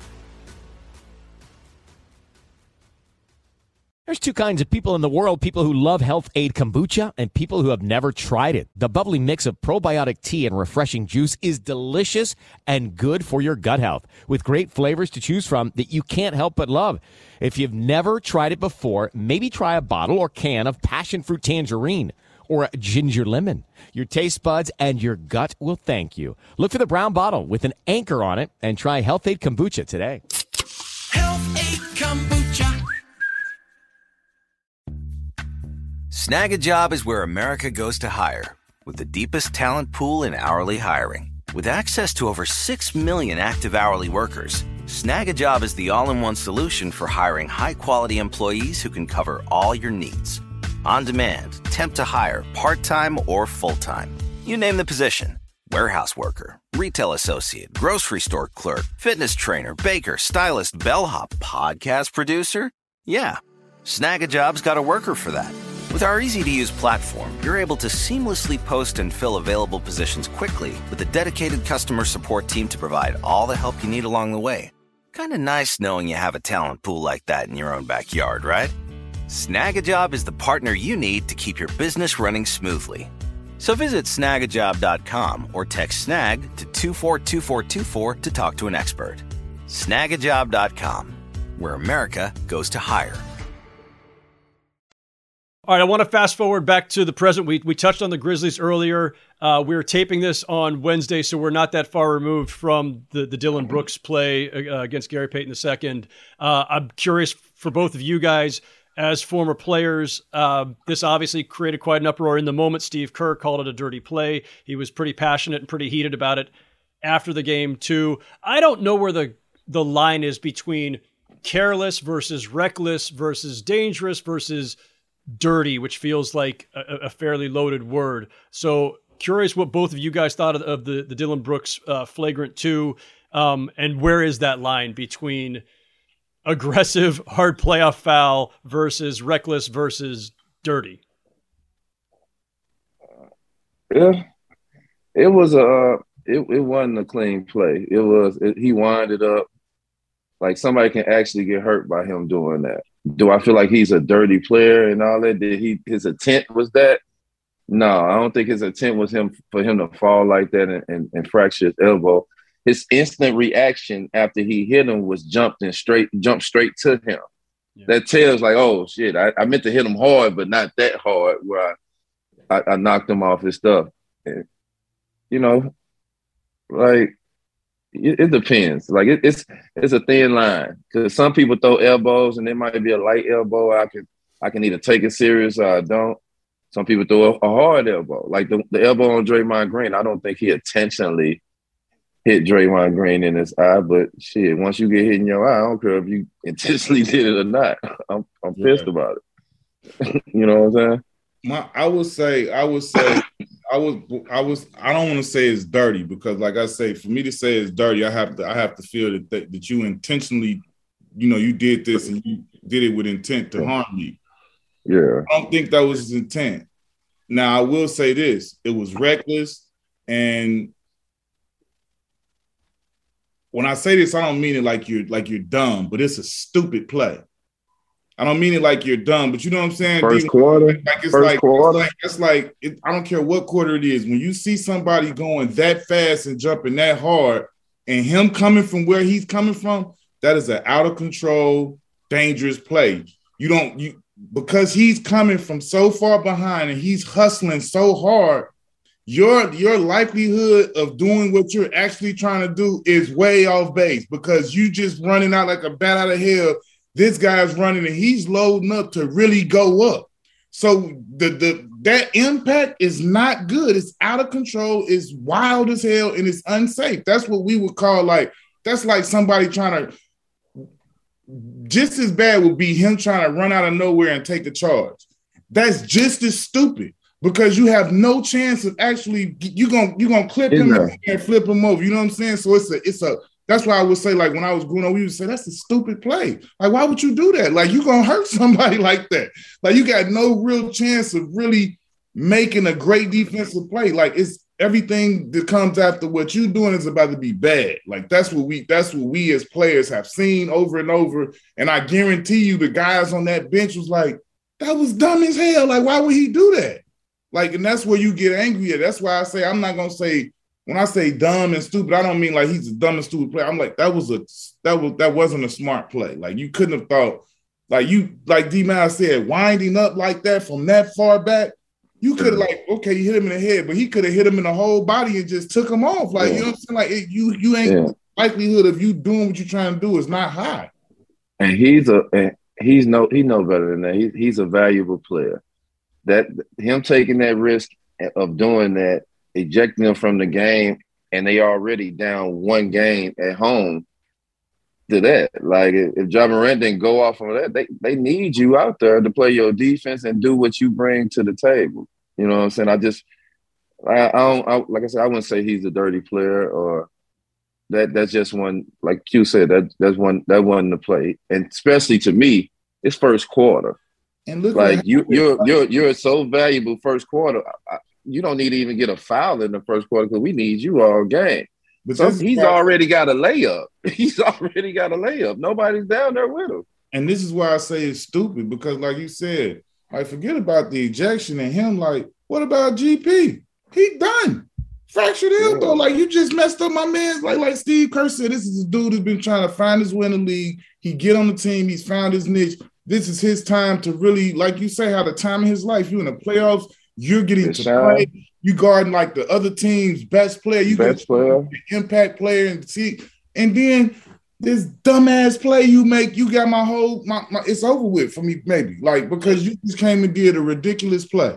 [SPEAKER 7] There's two kinds of people in the world, people who love Health Aid Kombucha and people who have never tried it. The bubbly mix of probiotic tea and refreshing juice is delicious and good for your gut health, with great flavors to choose from that you can't help but love. If you've never tried it before, maybe try a bottle or can of passion fruit tangerine or a ginger lemon. Your taste buds and your gut will thank you. Look for the brown bottle with an anchor on it and try Health Aid Kombucha today.
[SPEAKER 11] Health Aid Kombucha. Snag a Job is where America goes to hire, with the deepest talent pool in hourly hiring. With access to over 6 million active hourly workers, Snag a Job is the all-in-one solution for hiring high-quality employees who can cover all your needs. On demand, temp to hire, part-time or full-time. You name the position. Warehouse worker, retail associate, grocery store clerk, fitness trainer, baker, stylist, bellhop, podcast producer. Yeah, Snag a Job's got a worker for that. With our easy-to-use platform, you're able to seamlessly post and fill available positions quickly with a dedicated customer support team to provide all the help you need along the way. Kind of nice knowing you have a talent pool like that in your own backyard, right? Snag-a-Job is the partner you need to keep your business running smoothly. So visit snagajob.com or text SNAG to 242424 to talk to an expert. Snagajob.com, where America goes to hire.
[SPEAKER 5] All right, I want to fast forward back to the present. We touched on the Grizzlies earlier. We were taping this on Wednesday, so we're not that far removed from the Dillon Brooks play against Gary Payton II. I'm curious for both of you guys, as former players, this obviously created quite an uproar in the moment. Steve Kerr called it a dirty play. He was pretty passionate and pretty heated about it after the game, too. I don't know where the line is between careless versus reckless versus dangerous versus dirty, which feels like a fairly loaded word. So curious what both of you guys thought of the Dillon Brooks flagrant 2, and where is that line between aggressive, hard playoff foul versus reckless versus dirty?
[SPEAKER 9] Yeah, it was it wasn't a clean play. He winded up like somebody can actually get hurt by him doing that. Do I feel like he's a dirty player and all that? His intent was that? No, I don't think his intent was for him to fall like that and fracture his elbow. His instant reaction after he hit him was jumped straight to him. Yeah. That tells like, oh shit, I meant to hit him hard, but not that hard where I knocked him off his stuff. And, like it depends. Like it's a thin line because some people throw elbows and it might be a light elbow. I can either take it serious or I don't. Some people throw a hard elbow, like the elbow on Draymond Green. I don't think he intentionally hit Draymond Green in his eye, but shit, once you get hit in your eye, I don't care if you intentionally did it or not. I'm pissed about it. You know what I'm saying?
[SPEAKER 10] I would say I don't want to say it's dirty because, like I say, for me to say it's dirty, I have to feel that you intentionally, you did this and you did it with intent to harm me.
[SPEAKER 9] Yeah,
[SPEAKER 10] I don't think that was his intent. Now I will say this: it was reckless, and when I say this, I don't mean it like you're dumb, but it's a stupid play. I don't mean it like you're dumb, but you know what I'm saying?
[SPEAKER 9] First quarter.
[SPEAKER 10] I don't care what quarter it is. When you see somebody going that fast and jumping that hard and him coming from where he's coming from, that is an out of control, dangerous play. Because he's coming from so far behind and he's hustling so hard, your likelihood of doing what you're actually trying to do is way off base because you just running out like a bat out of hell. This guy's running and he's loading up to really go up. So that impact is not good. It's out of control. It's wild as hell and it's unsafe. That's what we would call that's like somebody trying to, just as bad would be him trying to run out of nowhere and take a charge. That's just as stupid because you have no chance of actually, you're gonna clip him and flip him over. You know what I'm saying? So that's why I would say, like, when I was growing up, we would say, that's a stupid play. Like, why would you do that? Like, you're going to hurt somebody like that. Like, you got no real chance of really making a great defensive play. Like, it's everything that comes after what you're doing is about to be bad. Like, that's what we as players have seen over and over. And I guarantee you the guys on that bench was like, that was dumb as hell. Like, why would he do that? Like, and that's where you get angry at. That's why I say, I'm not going to say, when I say dumb and stupid, I don't mean like he's a dumb and stupid player. I'm like, that wasn't a smart play. Like you couldn't have thought, like D-Miles said, winding up like that from that far back, you could have okay, you hit him in the head, but he could have hit him in the whole body and just took him off. Like, you know what I'm saying? Like you ain't likelihood of you doing what you're trying to do is not high.
[SPEAKER 9] And he know better than that. He's a valuable player. That him taking that risk of doing that, ejecting them from the game, and they already down one game at home to that. Like, if Ja Morant didn't go off on that, they need you out there to play your defense and do what you bring to the table. You know what I'm saying? I like I said, I wouldn't say he's a dirty player or that's just one, that wasn't the play. And especially to me, it's first quarter.
[SPEAKER 10] And look,
[SPEAKER 9] like you're so valuable first quarter. You don't need to even get a foul in the first quarter because we need you all game. But he's already got a layup. Nobody's down there with him.
[SPEAKER 10] And this is why I say it's stupid because, like you said, like forget about the ejection and him. Like, what about GP? He done. Fractured elbow. Like, you just messed up my man. Like Steve Kerr said, this is a dude who's been trying to find his way in the league. He get on the team. He's found his niche. This is his time to really, like you say, how the time of his life. You in the playoffs. You're getting to play. You guarding like the other team's best player. You get the impact player and see. And then this dumbass play you make, you got my it's over with for me, maybe. Like, because you just came and did a ridiculous play.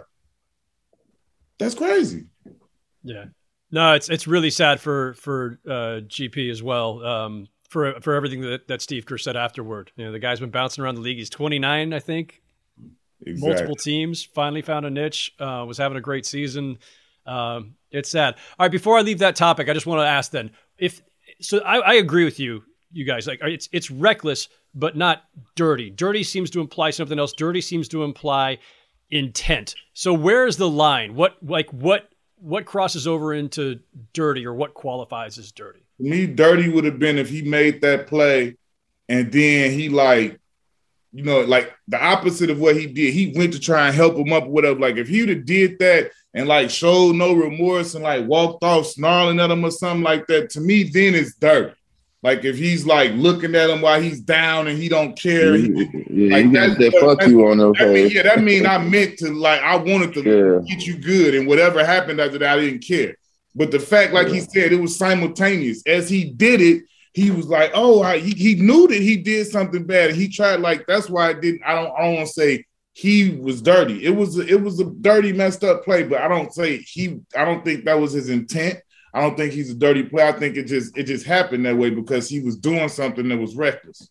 [SPEAKER 10] That's crazy.
[SPEAKER 5] Yeah. No, it's really sad for GP as well. For everything that Steve Kerr said afterward. You know, the guy's been bouncing around the league. He's 29, I think. multiple teams, finally found a niche, was having a great season. It's sad. All right, before I leave that topic, I just want to ask then, I agree with you guys. Like, it's reckless, but not dirty. Dirty seems to imply something else. Dirty seems to imply intent. So where's the line? What crosses over into dirty, or what qualifies as dirty?
[SPEAKER 10] To me, dirty would have been if he made that play and then he like the opposite of what he did. He went to try and help him up, whatever. Like if he would have did that and like showed no remorse and like walked off snarling at him or something like that, to me, then it's dirty. Like if he's like looking at him while he's down and he don't care.
[SPEAKER 9] Like that fuck you on those page.
[SPEAKER 10] That mean I meant to, like, I wanted to get you good, and whatever happened after that, I didn't care. But the fact, like he said, it was simultaneous. As he did it, he was like, oh, he knew that he did something bad. And he tried, like, that's why I don't want to say he was dirty. It was a dirty, messed up play, but I don't think that was his intent. I don't think he's a dirty player. I think it just happened that way because he was doing something that was reckless.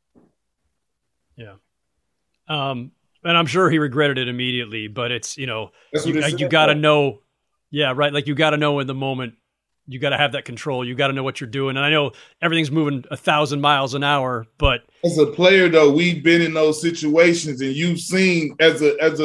[SPEAKER 5] Yeah. And I'm sure he regretted it immediately, but it's, you got to know. Yeah, right. Like, you got to know in the moment, you got to have that control. You got to know what you're doing. And I know everything's moving 1,000 miles an hour, but
[SPEAKER 10] as a player, though, we've been in those situations, and you've seen as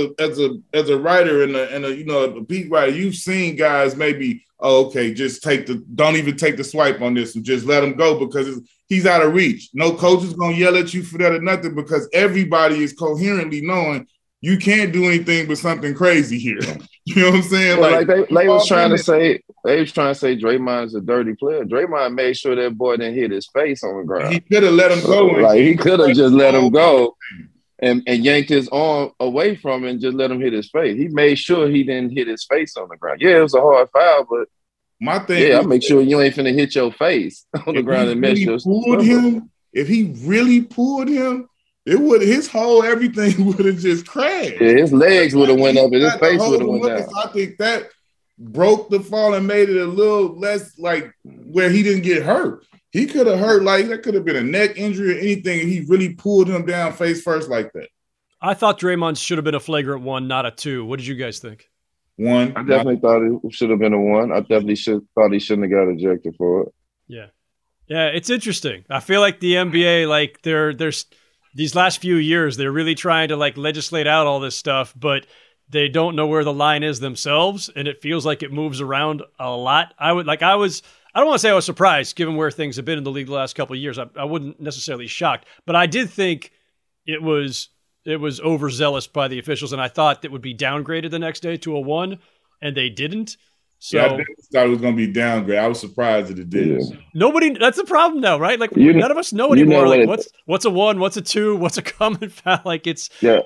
[SPEAKER 10] a writer and a beat writer, you've seen guys maybe, just don't even take the swipe on this and just let him go because he's out of reach. No coach is going to yell at you for that or nothing because everybody is coherently knowing you can't do anything but something crazy here. You know what I'm saying?
[SPEAKER 9] Well, they was trying to say Draymond's a dirty player. Draymond made sure that boy didn't hit his face on the ground.
[SPEAKER 10] He could have let him go.
[SPEAKER 9] Like, he could have just let him go and yanked his arm away from him and just let him hit his face. He made sure he didn't hit his face on the ground. Yeah, it was a hard foul, but
[SPEAKER 10] my thing
[SPEAKER 9] I make sure you ain't finna hit your face on the ground and mess your stomach.
[SPEAKER 10] If he really pulled him, his whole everything would have just crashed.
[SPEAKER 9] Yeah, his legs would have went up and his face would have went down.
[SPEAKER 10] I think that broke the fall and made it a little less like where he didn't get hurt. He could have hurt, like that could have been a neck injury or anything, and he really pulled him down face first like that.
[SPEAKER 5] I thought Draymond should have been a flagrant 1, not a 2. What did you guys think?
[SPEAKER 10] 1.
[SPEAKER 9] I definitely thought it should have been a 1. I definitely thought he shouldn't have got ejected for it.
[SPEAKER 5] Yeah. Yeah, it's interesting. I feel like the NBA, like there's these last few years, they're really trying to like legislate out all this stuff, but they don't know where the line is themselves, and it feels like it moves around a lot. I don't want to say I was surprised given where things have been in the league the last couple of years. I wouldn't necessarily shocked, but I did think it was overzealous by the officials, and I thought that would be downgraded the next day to a 1, and they didn't. So
[SPEAKER 10] I thought it was going to be downgraded. I was surprised that it did.
[SPEAKER 5] Yeah. That's the problem now, right? Like, none of us know anymore. Like, what's a 1? What's a 2? What's a common foul? Like, it's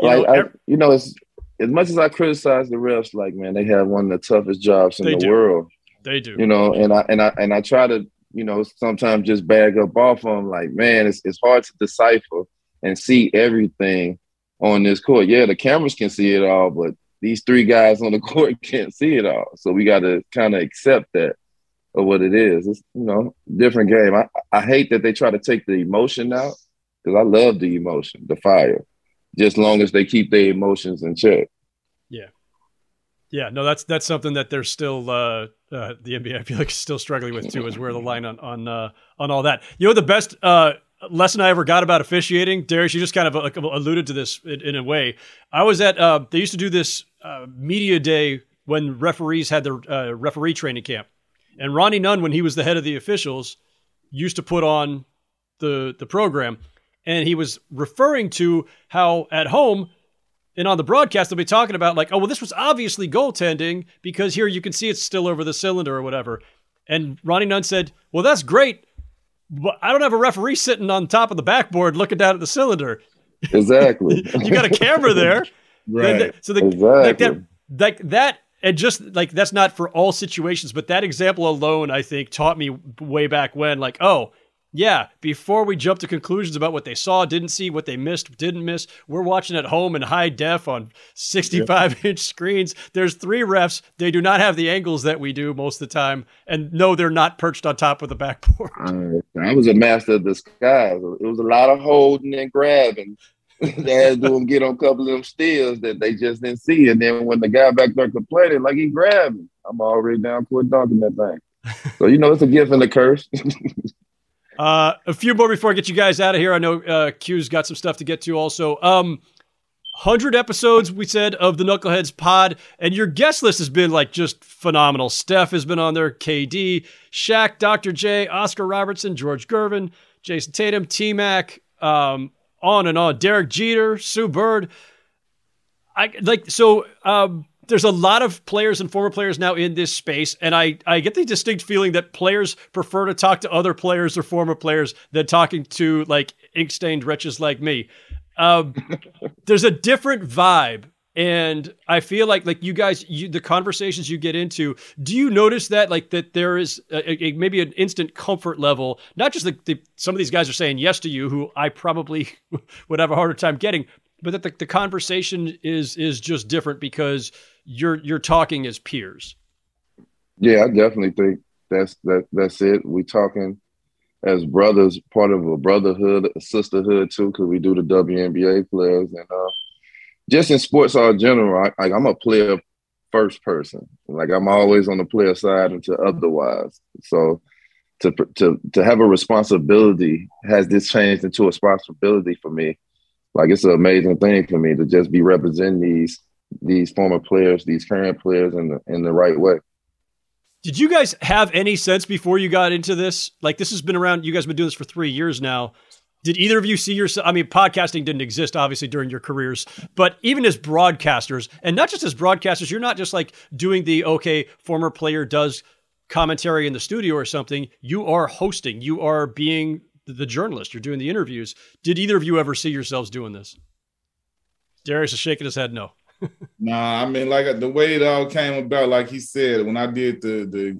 [SPEAKER 9] it's as much as I criticize the refs, like, man, they have one of the toughest jobs in the world.
[SPEAKER 5] They do.
[SPEAKER 9] And I try to, sometimes just bag up off them. Like, man, it's hard to decipher and see everything on this court. Yeah, the cameras can see it all, but these 3 guys on the court can't see it all. So we got to kind of accept that of what it is. It's, different game. I hate that they try to take the emotion out because I love the emotion, the fire, just long as they keep their emotions in check.
[SPEAKER 5] Yeah. Yeah, no, that's something that they're still the NBA, I feel like, is still struggling with too, is where the line on all that. The best lesson I ever got about officiating, Darius, you just kind of alluded to this in a way. I was at they used to do this media day when referees had their referee training camp, and Ronnie Nunn, when he was the head of the officials, used to put on the program, and he was referring to how at home and on the broadcast they'll be talking about like, oh, well, this was obviously goaltending because here you can see it's still over the cylinder or whatever. And Ronnie Nunn said, well, that's great, but I don't have a referee sitting on top of the backboard looking down at the cylinder.
[SPEAKER 9] Exactly.
[SPEAKER 5] You got a camera there.
[SPEAKER 10] Right.
[SPEAKER 9] Exactly.
[SPEAKER 5] That, and just like, that's not for all situations, but that example alone, I think, taught me way back when, like, oh, yeah, before we jump to conclusions about what they saw, didn't see, what they missed, didn't miss, we're watching at home in high def on 65-inch screens. There's 3 refs. They do not have the angles that we do most of the time. And no, they're not perched on top of the backboard.
[SPEAKER 9] I was a master of disguise. It was a lot of holding and grabbing They had to do him get on a couple of them steals that they just didn't see. And then when the guy back there complaining, like he grabbed me, I'm already down quit dunking that thing. So, it's a gift and a curse.
[SPEAKER 5] A few more before I get you guys out of here. I know Q's got some stuff to get to also. 100 episodes, we said, of the Knuckleheads pod, and your guest list has been just phenomenal. Steph has been on there, KD, Shaq, Dr. J, Oscar Robertson, George Gervin, Jason Tatum, T-Mac, on and on. Derek Jeter, Sue Bird. There's a lot of players and former players now in this space, and I get the distinct feeling that players prefer to talk to other players or former players than talking to ink-stained wretches like me. There's a different vibe, and I feel like you guys, the conversations you get into, do you notice that that there is maybe an instant comfort level? Not just some of these guys are saying yes to you, who I probably would have a harder time getting, but that the conversation is just different because you're talking as peers.
[SPEAKER 9] Yeah, I definitely think that's it. We talking as brothers, part of a brotherhood, a sisterhood too, because we do the WNBA players. And just in sports all general, I'm a player first person. I'm always on the player side until otherwise. So to have a responsibility, has this changed into a responsibility for me? It's an amazing thing for me to just be representing these former players, these current players in the right way.
[SPEAKER 5] Did you guys have any sense before you got into this? This has been around, you guys have been doing this for 3 years now. Did either of you see yourself? I mean, podcasting didn't exist, obviously, during your careers, but even as broadcasters, and not just as broadcasters, you're not just doing the, former player does commentary in the studio or something. You are hosting. You are being the journalist. You're doing the interviews. Did either of you ever see yourselves doing this? Darius is shaking his head no.
[SPEAKER 10] Nah, I mean, the way it all came about, like he said, when I did the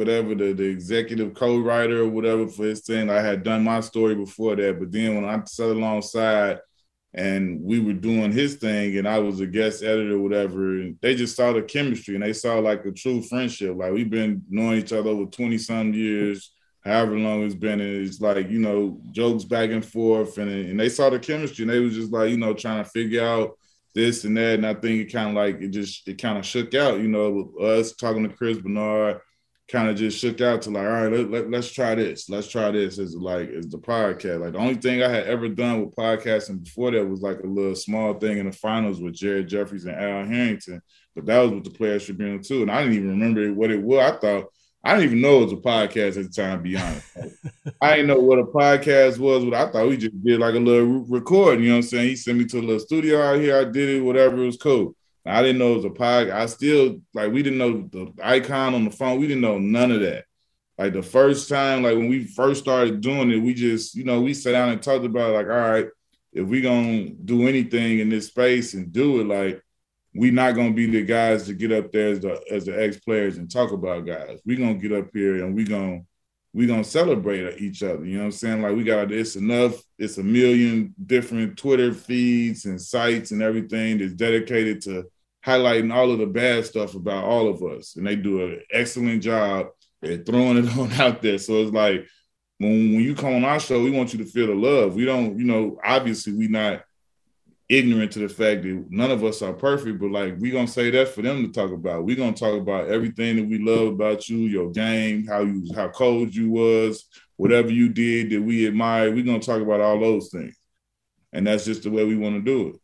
[SPEAKER 10] executive co-writer or whatever for his thing, I had done my story before that. But then when I sat alongside and we were doing his thing and I was a guest editor or whatever, and they just saw the chemistry and they saw a true friendship. We've been knowing each other over 20-some years, however long it's been. And it's jokes back and forth. And they saw the chemistry and they was just trying to figure out this and that, and I think it kind of it kind of shook out, with us talking to Chris Bernard, kind of just shook out to all right, let's try this. Let's try this as the podcast. The only thing I had ever done with podcasting before that was a little small thing in the finals with Jared Jeffries and Al Harrington, but that was with the Players Tribune too, and I didn't even remember what it was. I didn't even know it was a podcast at the time, to be honest. I didn't know what a podcast was. I thought we just did a little recording, you know what I'm saying? He sent me to a little studio out here. I did it, whatever, it was cool. I didn't know it was a podcast. I still, we didn't know the icon on the phone. We didn't know none of that. The first time, when we first started doing it, we just, we sat down and talked about, all right, if we going to do anything in this space and do it, we're not going to be the guys to get up there as the ex-players and talk about guys. We're going to get up here and we're going to celebrate each other. You know what I'm saying? We got it's a million different Twitter feeds and sites and everything that's dedicated to highlighting all of the bad stuff about all of us. And they do an excellent job at throwing it on out there. So it's when you come on our show, we want you to feel the love. We don't, obviously we're not ignorant to the fact that none of us are perfect, but we're going to say that for them to talk about. We're going to talk about everything that we love about you, your game, how cold you was, whatever you did that we admire. We're going to talk about all those things. And that's just the way we want to do it.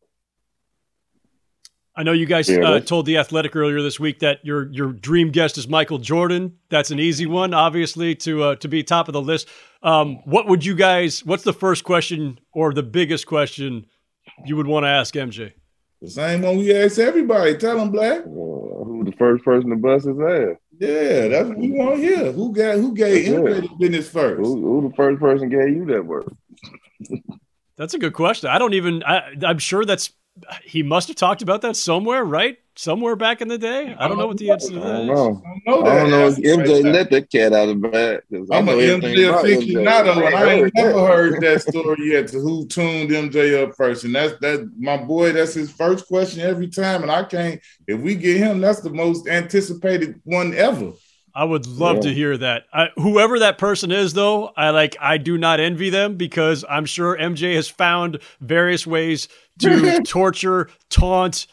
[SPEAKER 5] I know you guys told The Athletic earlier this week that your dream guest is Michael Jordan. That's an easy one, obviously, to be top of the list. What's the first question or the biggest question you would want to ask MJ?
[SPEAKER 10] The same one we ask everybody. Tell them, Black.
[SPEAKER 9] Who the first person to bust his ass?
[SPEAKER 10] Yeah, that's what we want to hear. Who gave MJ the business first?
[SPEAKER 9] Who the first person gave you that word?
[SPEAKER 5] That's a good question. I'm sure he must have talked about that somewhere, right? Somewhere back in the day. I don't know what the answer to that is.
[SPEAKER 9] I don't know if MJ let that cat out of the bag.
[SPEAKER 10] I'm an MJ aficionado, and I ain't never heard that story yet to who tuned MJ up first. And that's my boy, that's his first question every time. And if we get him, that's the most anticipated one ever.
[SPEAKER 5] I would love to hear that. Whoever that person is, though, I do not envy them because I'm sure MJ has found various ways to torture, taunt,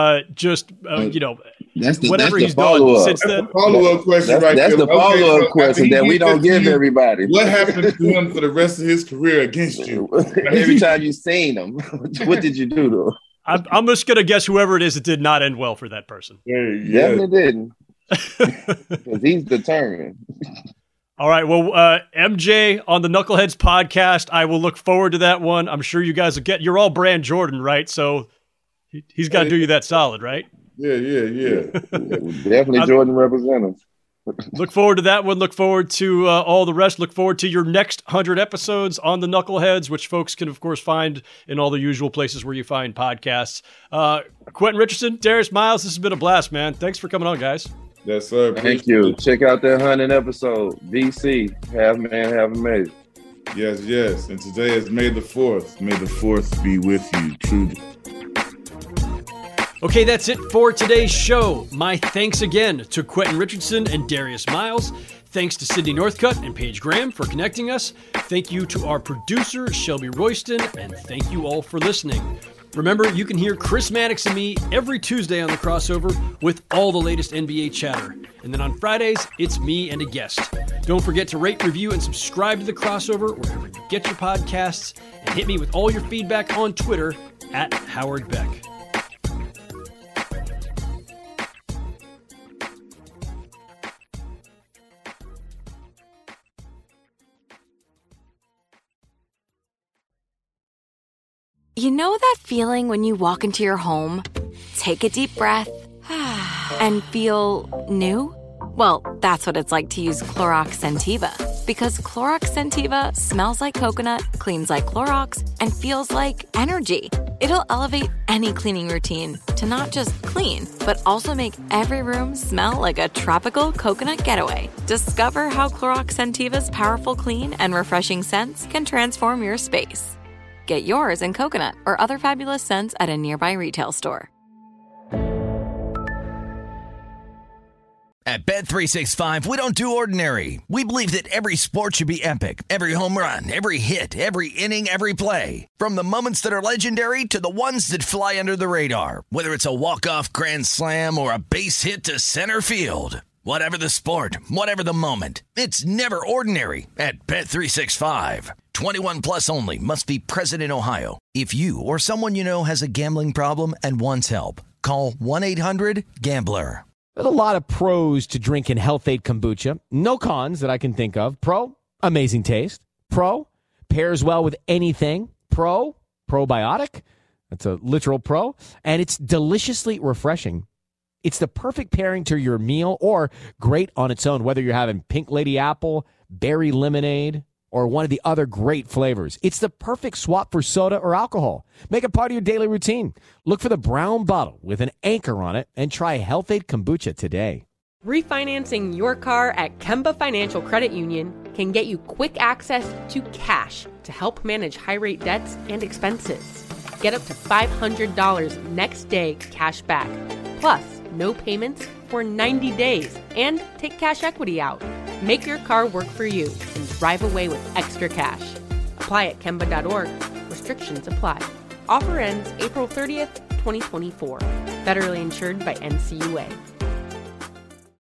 [SPEAKER 5] whatever he's done since then.
[SPEAKER 10] That's the follow-up question
[SPEAKER 9] That's the follow-up question that we don't give everybody.
[SPEAKER 10] What happened to him for the rest of his career against you?
[SPEAKER 9] Every time you seen him, what did you do to him?
[SPEAKER 5] I'm just going to guess whoever it is, it did not end well for that person.
[SPEAKER 9] Definitely didn't. Because he's determined.
[SPEAKER 5] All right. Well, MJ on the Knuckleheads podcast, I will look forward to that one. I'm sure you guys will you're all Brand Jordan, right? So he's got to do you that solid, right?
[SPEAKER 9] Yeah. Definitely Jordan representatives.
[SPEAKER 5] Look forward to that one. Look forward to all the rest. Look forward to your next 100 episodes on the Knuckleheads, which folks can, of course, find in all the usual places where you find podcasts. Quentin Richardson, Darius Miles, this has been a blast, man. Thanks for coming on, guys.
[SPEAKER 10] Yes, sir.
[SPEAKER 9] Thank you. Check out that 100 episode. VC, half man, half amazing.
[SPEAKER 10] Yes. And today is May the 4th. May the 4th be with you, truly.
[SPEAKER 5] Okay, that's it for today's show. My thanks again to Quentin Richardson and Darius Miles. Thanks to Sydney Northcutt and Paige Graham for connecting us. Thank you to our producer, Shelby Royston, and thank you all for listening. Remember, you can hear Chris Mannix and me every Tuesday on The Crossover with all the latest NBA chatter. And then on Fridays, it's me and a guest. Don't forget to rate, review, and subscribe to The Crossover wherever you get your podcasts. And hit me with all your feedback on Twitter at Howard Beck.
[SPEAKER 1] You know that feeling when you walk into your home, take a deep breath, and feel new? Well, that's what it's like to use Clorox Scentiva. Because Clorox Scentiva smells like coconut, cleans like Clorox, and feels like energy. It'll elevate any cleaning routine to not just clean, but also make every room smell like a tropical coconut getaway. Discover how Clorox Scentiva's powerful clean and refreshing scents can transform your space. Get yours in coconut or other fabulous scents at a nearby retail store.
[SPEAKER 12] At Bet365, we don't do ordinary. We believe that every sport should be epic. Every home run, every hit, every inning, every play. From the moments that are legendary to the ones that fly under the radar. Whether it's a walk-off grand slam or a base hit to center field. Whatever the sport, whatever the moment, it's never ordinary at Bet365. 21 plus only. Must be present in Ohio. If you or someone you know has a gambling problem and wants help, call 1-800-GAMBLER.
[SPEAKER 7] There's a lot of pros to drinking Health-Ade Kombucha. No cons that I can think of. Pro, amazing taste. Pro, pairs well with anything. Pro, probiotic. That's a literal pro. And it's deliciously refreshing. It's the perfect pairing to your meal or great on its own, whether you're having Pink Lady Apple, Berry Lemonade, or one of the other great flavors. It's the perfect swap for soda or alcohol. Make it part of your daily routine. Look for the brown bottle with an anchor on it and try Health-Ade Kombucha today.
[SPEAKER 3] Refinancing your car at Kemba Financial Credit Union can get you quick access to cash to help manage high-rate debts and expenses. Get up to $500 next day cash back. Plus, no payments for 90 days and take cash equity out. Make your car work for you and drive away with extra cash. Apply at Kemba.org. Restrictions apply. Offer ends April 30th, 2024. Federally insured by NCUA.